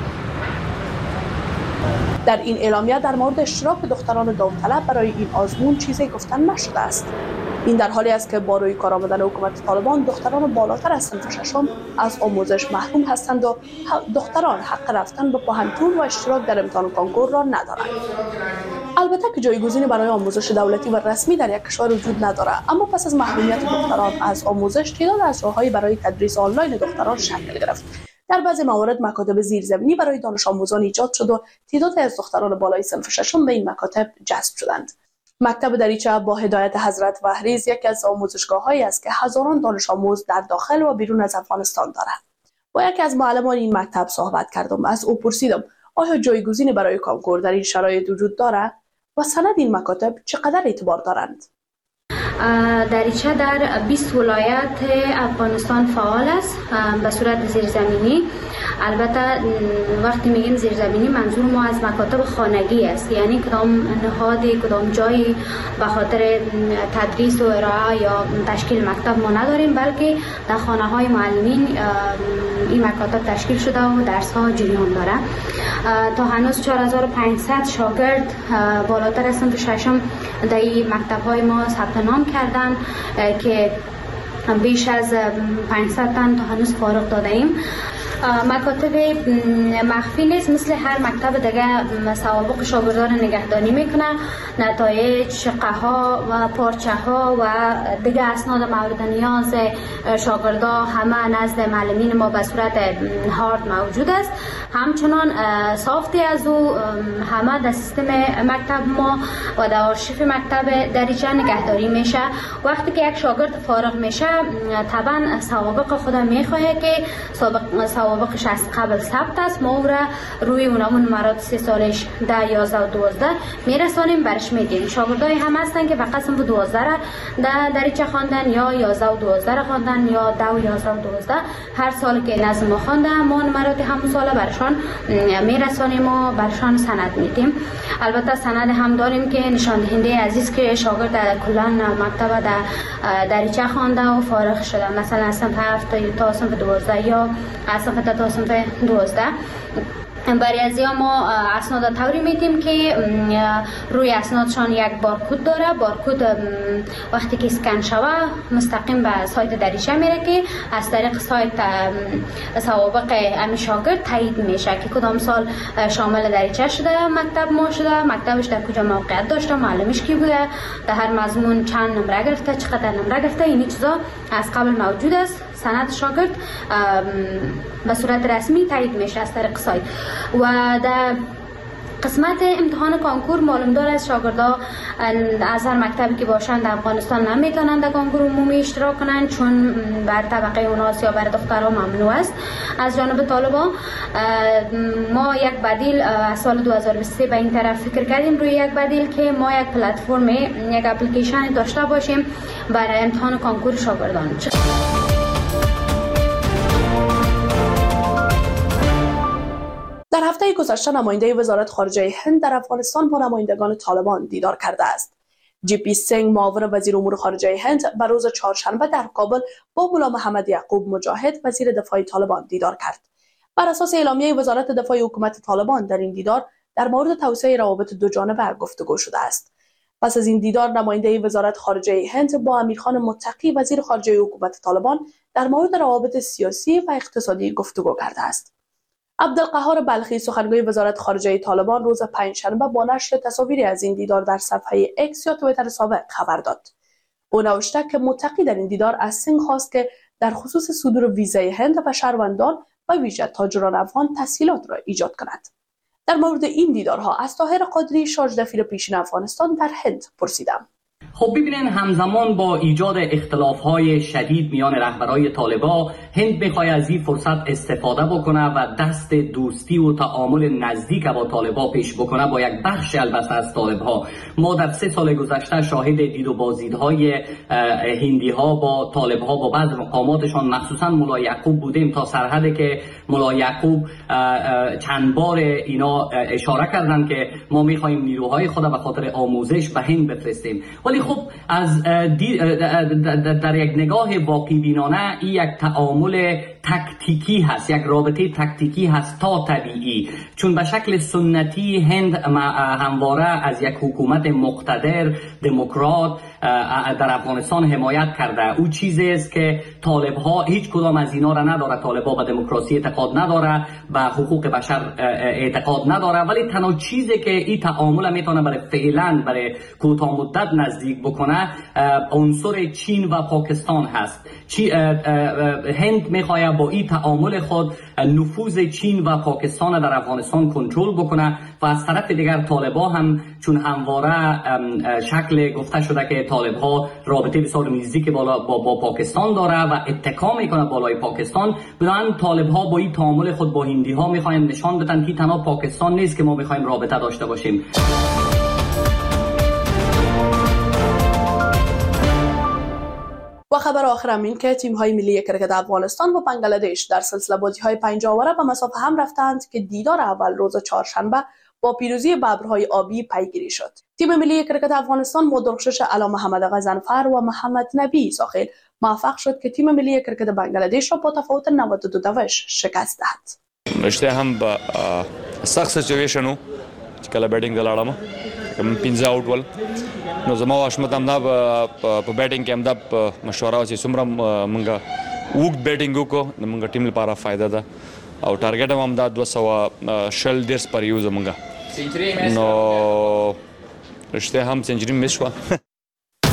در این اعلامیه در مورد اشتراک دختران داوطلب برای این آزمون چیزی گفتن نشده است. این در حالی است که با روی کار آمدن حکومت طالبان دختران بالاتر از صنف ششم از آموزش محروم هستند و دختران حق رفتن به پوهنتون و اشتراک در امتحان کانکور را ندارند. البته که جایگزینی برای آموزش دولتی و رسمی در یک کشور وجود نداره، اما پس از محرومیت دختران از آموزش تعداد از راه‌های برای تدریس آنلاین دختران شکل گرفت. در بعضی موارد مکاتب زیرزمینی برای دانش آموزان ایجاد شد و تعداد از دختران بالای صنف ششم به این مکاتب جذب شدند. مکتب دریچه با هدایت حضرت وحریز یکی از آموزشگاه‌هایی است که هزاران دانش آموز در داخل و بیرون از افغانستان دارد. با یکی از معلمان این مکتب صحبت کردم. از او پرسیدم آیا جایگزینی برای کانکور در این شرایط وجود دارد و سند این مکاتب چقدر اعتبار دارند؟ دریچه در بیست ولایت افغانستان فعال است به صورت زیرزمینی. البته وقتی میگیم زیرزمینی منظور ما از مکاتب خانگی است، یعنی کدام نهادی کدام جایی به خاطر تدریس و ارائه یا تشکیل مکتب ما نداریم، بلکه در خانه های معلمین این مکاتب تشکیل شده و درس ها جریان داره. تا هنوز چهار هزار و پانصد شاگرد بالاتر از صنف ششم در این مکتب های ما ثبت نام کردن که بیش از پانصد تن تا هنوز فارغ داده ایم. مکاتب مخفی نیست، مثل هر مکتب دیگه سوابق شاگردان نگهداری میکنه، نتایج، شقه ها و پارچه ها و دیگه اسناد مورد نیاز شاگردان همه نزد معلمین ما به صورت هارد موجود است. همچنان سافتی از او همه در سیستم مکتب ما و در آرشیف مکتب دریچه نگهداری میشه. وقتی که یک شاگرد فارغ میشه طبعا سوابق خود میخواه که سابق سوابقش از قبل ثبت است، ما او را روی اونمون مراد سه سالش ده یازده و دوازده میرسانیم برش میدیم. شاگردای هم هستن که فقط صنف دوازده را در دریچه خواندن یا یازده و دوازده را خواندن یا ده و یازده و دوازده، هر سال که نظم ما خوانده ما مراد همون سال برشان میرسانیم و برشان سند میدیم. البته سند هم داریم که نشان دهنده عزیز که شاگرد کلا مکتب در دریچه خوانده و فارغ شده، مثلا صنف هفت تا صنف دوازده یا از صنف تا صنف دوازده. برای از ما اسناد طوری میدیم که روی اسنادشان یک بارکد داره. بارکد وقتی که اسکن شوه مستقیم به سایت دریچه میره که از طریق سایت سوابق امی شاگرد تایید میشه که کدام سال شامل دریچه شده، مکتب ما شده، مکتبش در کجا موقعیت داشته، معلمش کی بوده، در هر مضمون چند نمره گرفته، چقدر نمره گرفته، این چیزا از قبل موجود است. سند شاگرد به صورت رسمی تایید میشه از طریق سایت. و در قسمت امتحان کانکور معلوم داره از شاگردها از هر مکتبی که باشن در افغانستان نمیتونن در کانکور عمومی اشتراک کنن، چون بر طبقه اوناس یا بر دخترها ممنوع است از جانب طالبان. ما یک بدیل از سال دو هزار و بیست و سه به این طرف فکر کردیم روی یک بدیل که ما یک پلتفرم، یک اپلیکیشن داشته باشیم برای امتحان کانکور شاگردان. در هفته گذشته نماینده وزارت خارجه هند در افغانستان با نمایندگان طالبان دیدار کرده است. جی پی سینگ معاون وزیر امور خارجه هند به روز چهارشنبه در کابل با ملا محمد یعقوب مجاهد وزیر دفاع طالبان دیدار کرد. بر اساس اعلامیه وزارت دفاع حکومت طالبان در این دیدار در مورد توسعه روابط دو جانبه گفتگو شده است. پس از این دیدار نماینده وزارت خارجه هند با امیرخان متقی وزیر خارجه حکومت طالبان در مورد روابط سیاسی و اقتصادی گفتگو کرده است. عبدالقهار بلخی سخنگوی وزارت خارجه طالبان روز پنجشنبه با نشر تصاویری از این دیدار در صفحه اکس یا توییتر سابق خبر داد. او نوشته که متقی در این دیدار از سینگ خواست که در خصوص صدور ویزای هند و شهروندان و ویژه تاجران افغان تسهیلات را ایجاد کند. در مورد این دیدارها از طاهر قادری شارژ دفیر پیشین افغانستان در هند پرسیدم. خب ببینین، همزمان با ایجاد اختلاف‌های شدید میان رهبرای طالبان، هند می‌خواد از این فرصت استفاده بکنه و دست دوستی و تعامل نزدیک با طالبان پیش بکنه با یک بخش البته از طالب‌ها. ما در سه سال گذشته شاهد دید و بازدیدهای هندی‌ها با طالب‌ها با بعض مقاماتشان مخصوصا ملا یعقوب بودیم، تا سرحدی که ملا یعقوب چند بار اینا اشاره کردن که ما می‌خوایم نیروهای خود به خاطر آموزش به هند بفرستیم. ولی خب از در یک نگاه واقعی بینانه این یک تعامل تکتیکی هست، یک رابطه تکتیکی هست تا طبیعی، چون به شکل سنتی هند همواره از یک حکومت مقتدر دموکرات در افغانستان حمایت کرده. او چیزی است که طالب ها هیچ کدام از اینا را نداره. طالب ها به دموکراسی اعتقاد نداره، به حقوق بشر اعتقاد نداره، ولی تنها چیزی که این تعامل میتونه برای فعلا برای کوتاه مدت نزدیک بکنه عنصر چین و پاکستان هست. هند میخواد با این تعامل خود نفوذ چین و پاکستان در افغانستان کنترل بکنه و از طرف دیگر طالبا هم چون همواره شکل گفته شده که طالبها رابطه بسیار نزدیک با, با پاکستان داره و اتکا میکنه بالای پاکستان، بنابراین طالبها با این تعامل خود با هندی ها میخواین نشان بدن که تنها پاکستان نیست که ما میخوایم رابطه داشته باشیم. خبر آخر هم این که تیم های ملی کرکت افغانستان و بنگلادش در سلسله بازی های پنج آوره به مسافه هم رفتند که دیدار اول روز چهارشنبه با پیروزی ببرهای آبی پیگیری شد. تیم ملی کرکت افغانستان با درخشش علا محمد غضنفر و محمد نبی ساخل موفق شد که تیم ملی کرکت بنگلادش را با تفاوت نود و دو دوش شکست دهد. رشته هم با سخت سچویشن چې کله بیټینګ دلاړم کوم پنځه آوټ ول نو زما واشمت هم دا په بیټینګ کې هم دا مشوره چې څومره مونږه وګ بیټینګ وکړو د مونږ ټیم لپاره فائدہ ده او ټارګټ هم دا دوه سوه شل ډیرس پر یو زمونږه نو رشته هم سنچري مس شو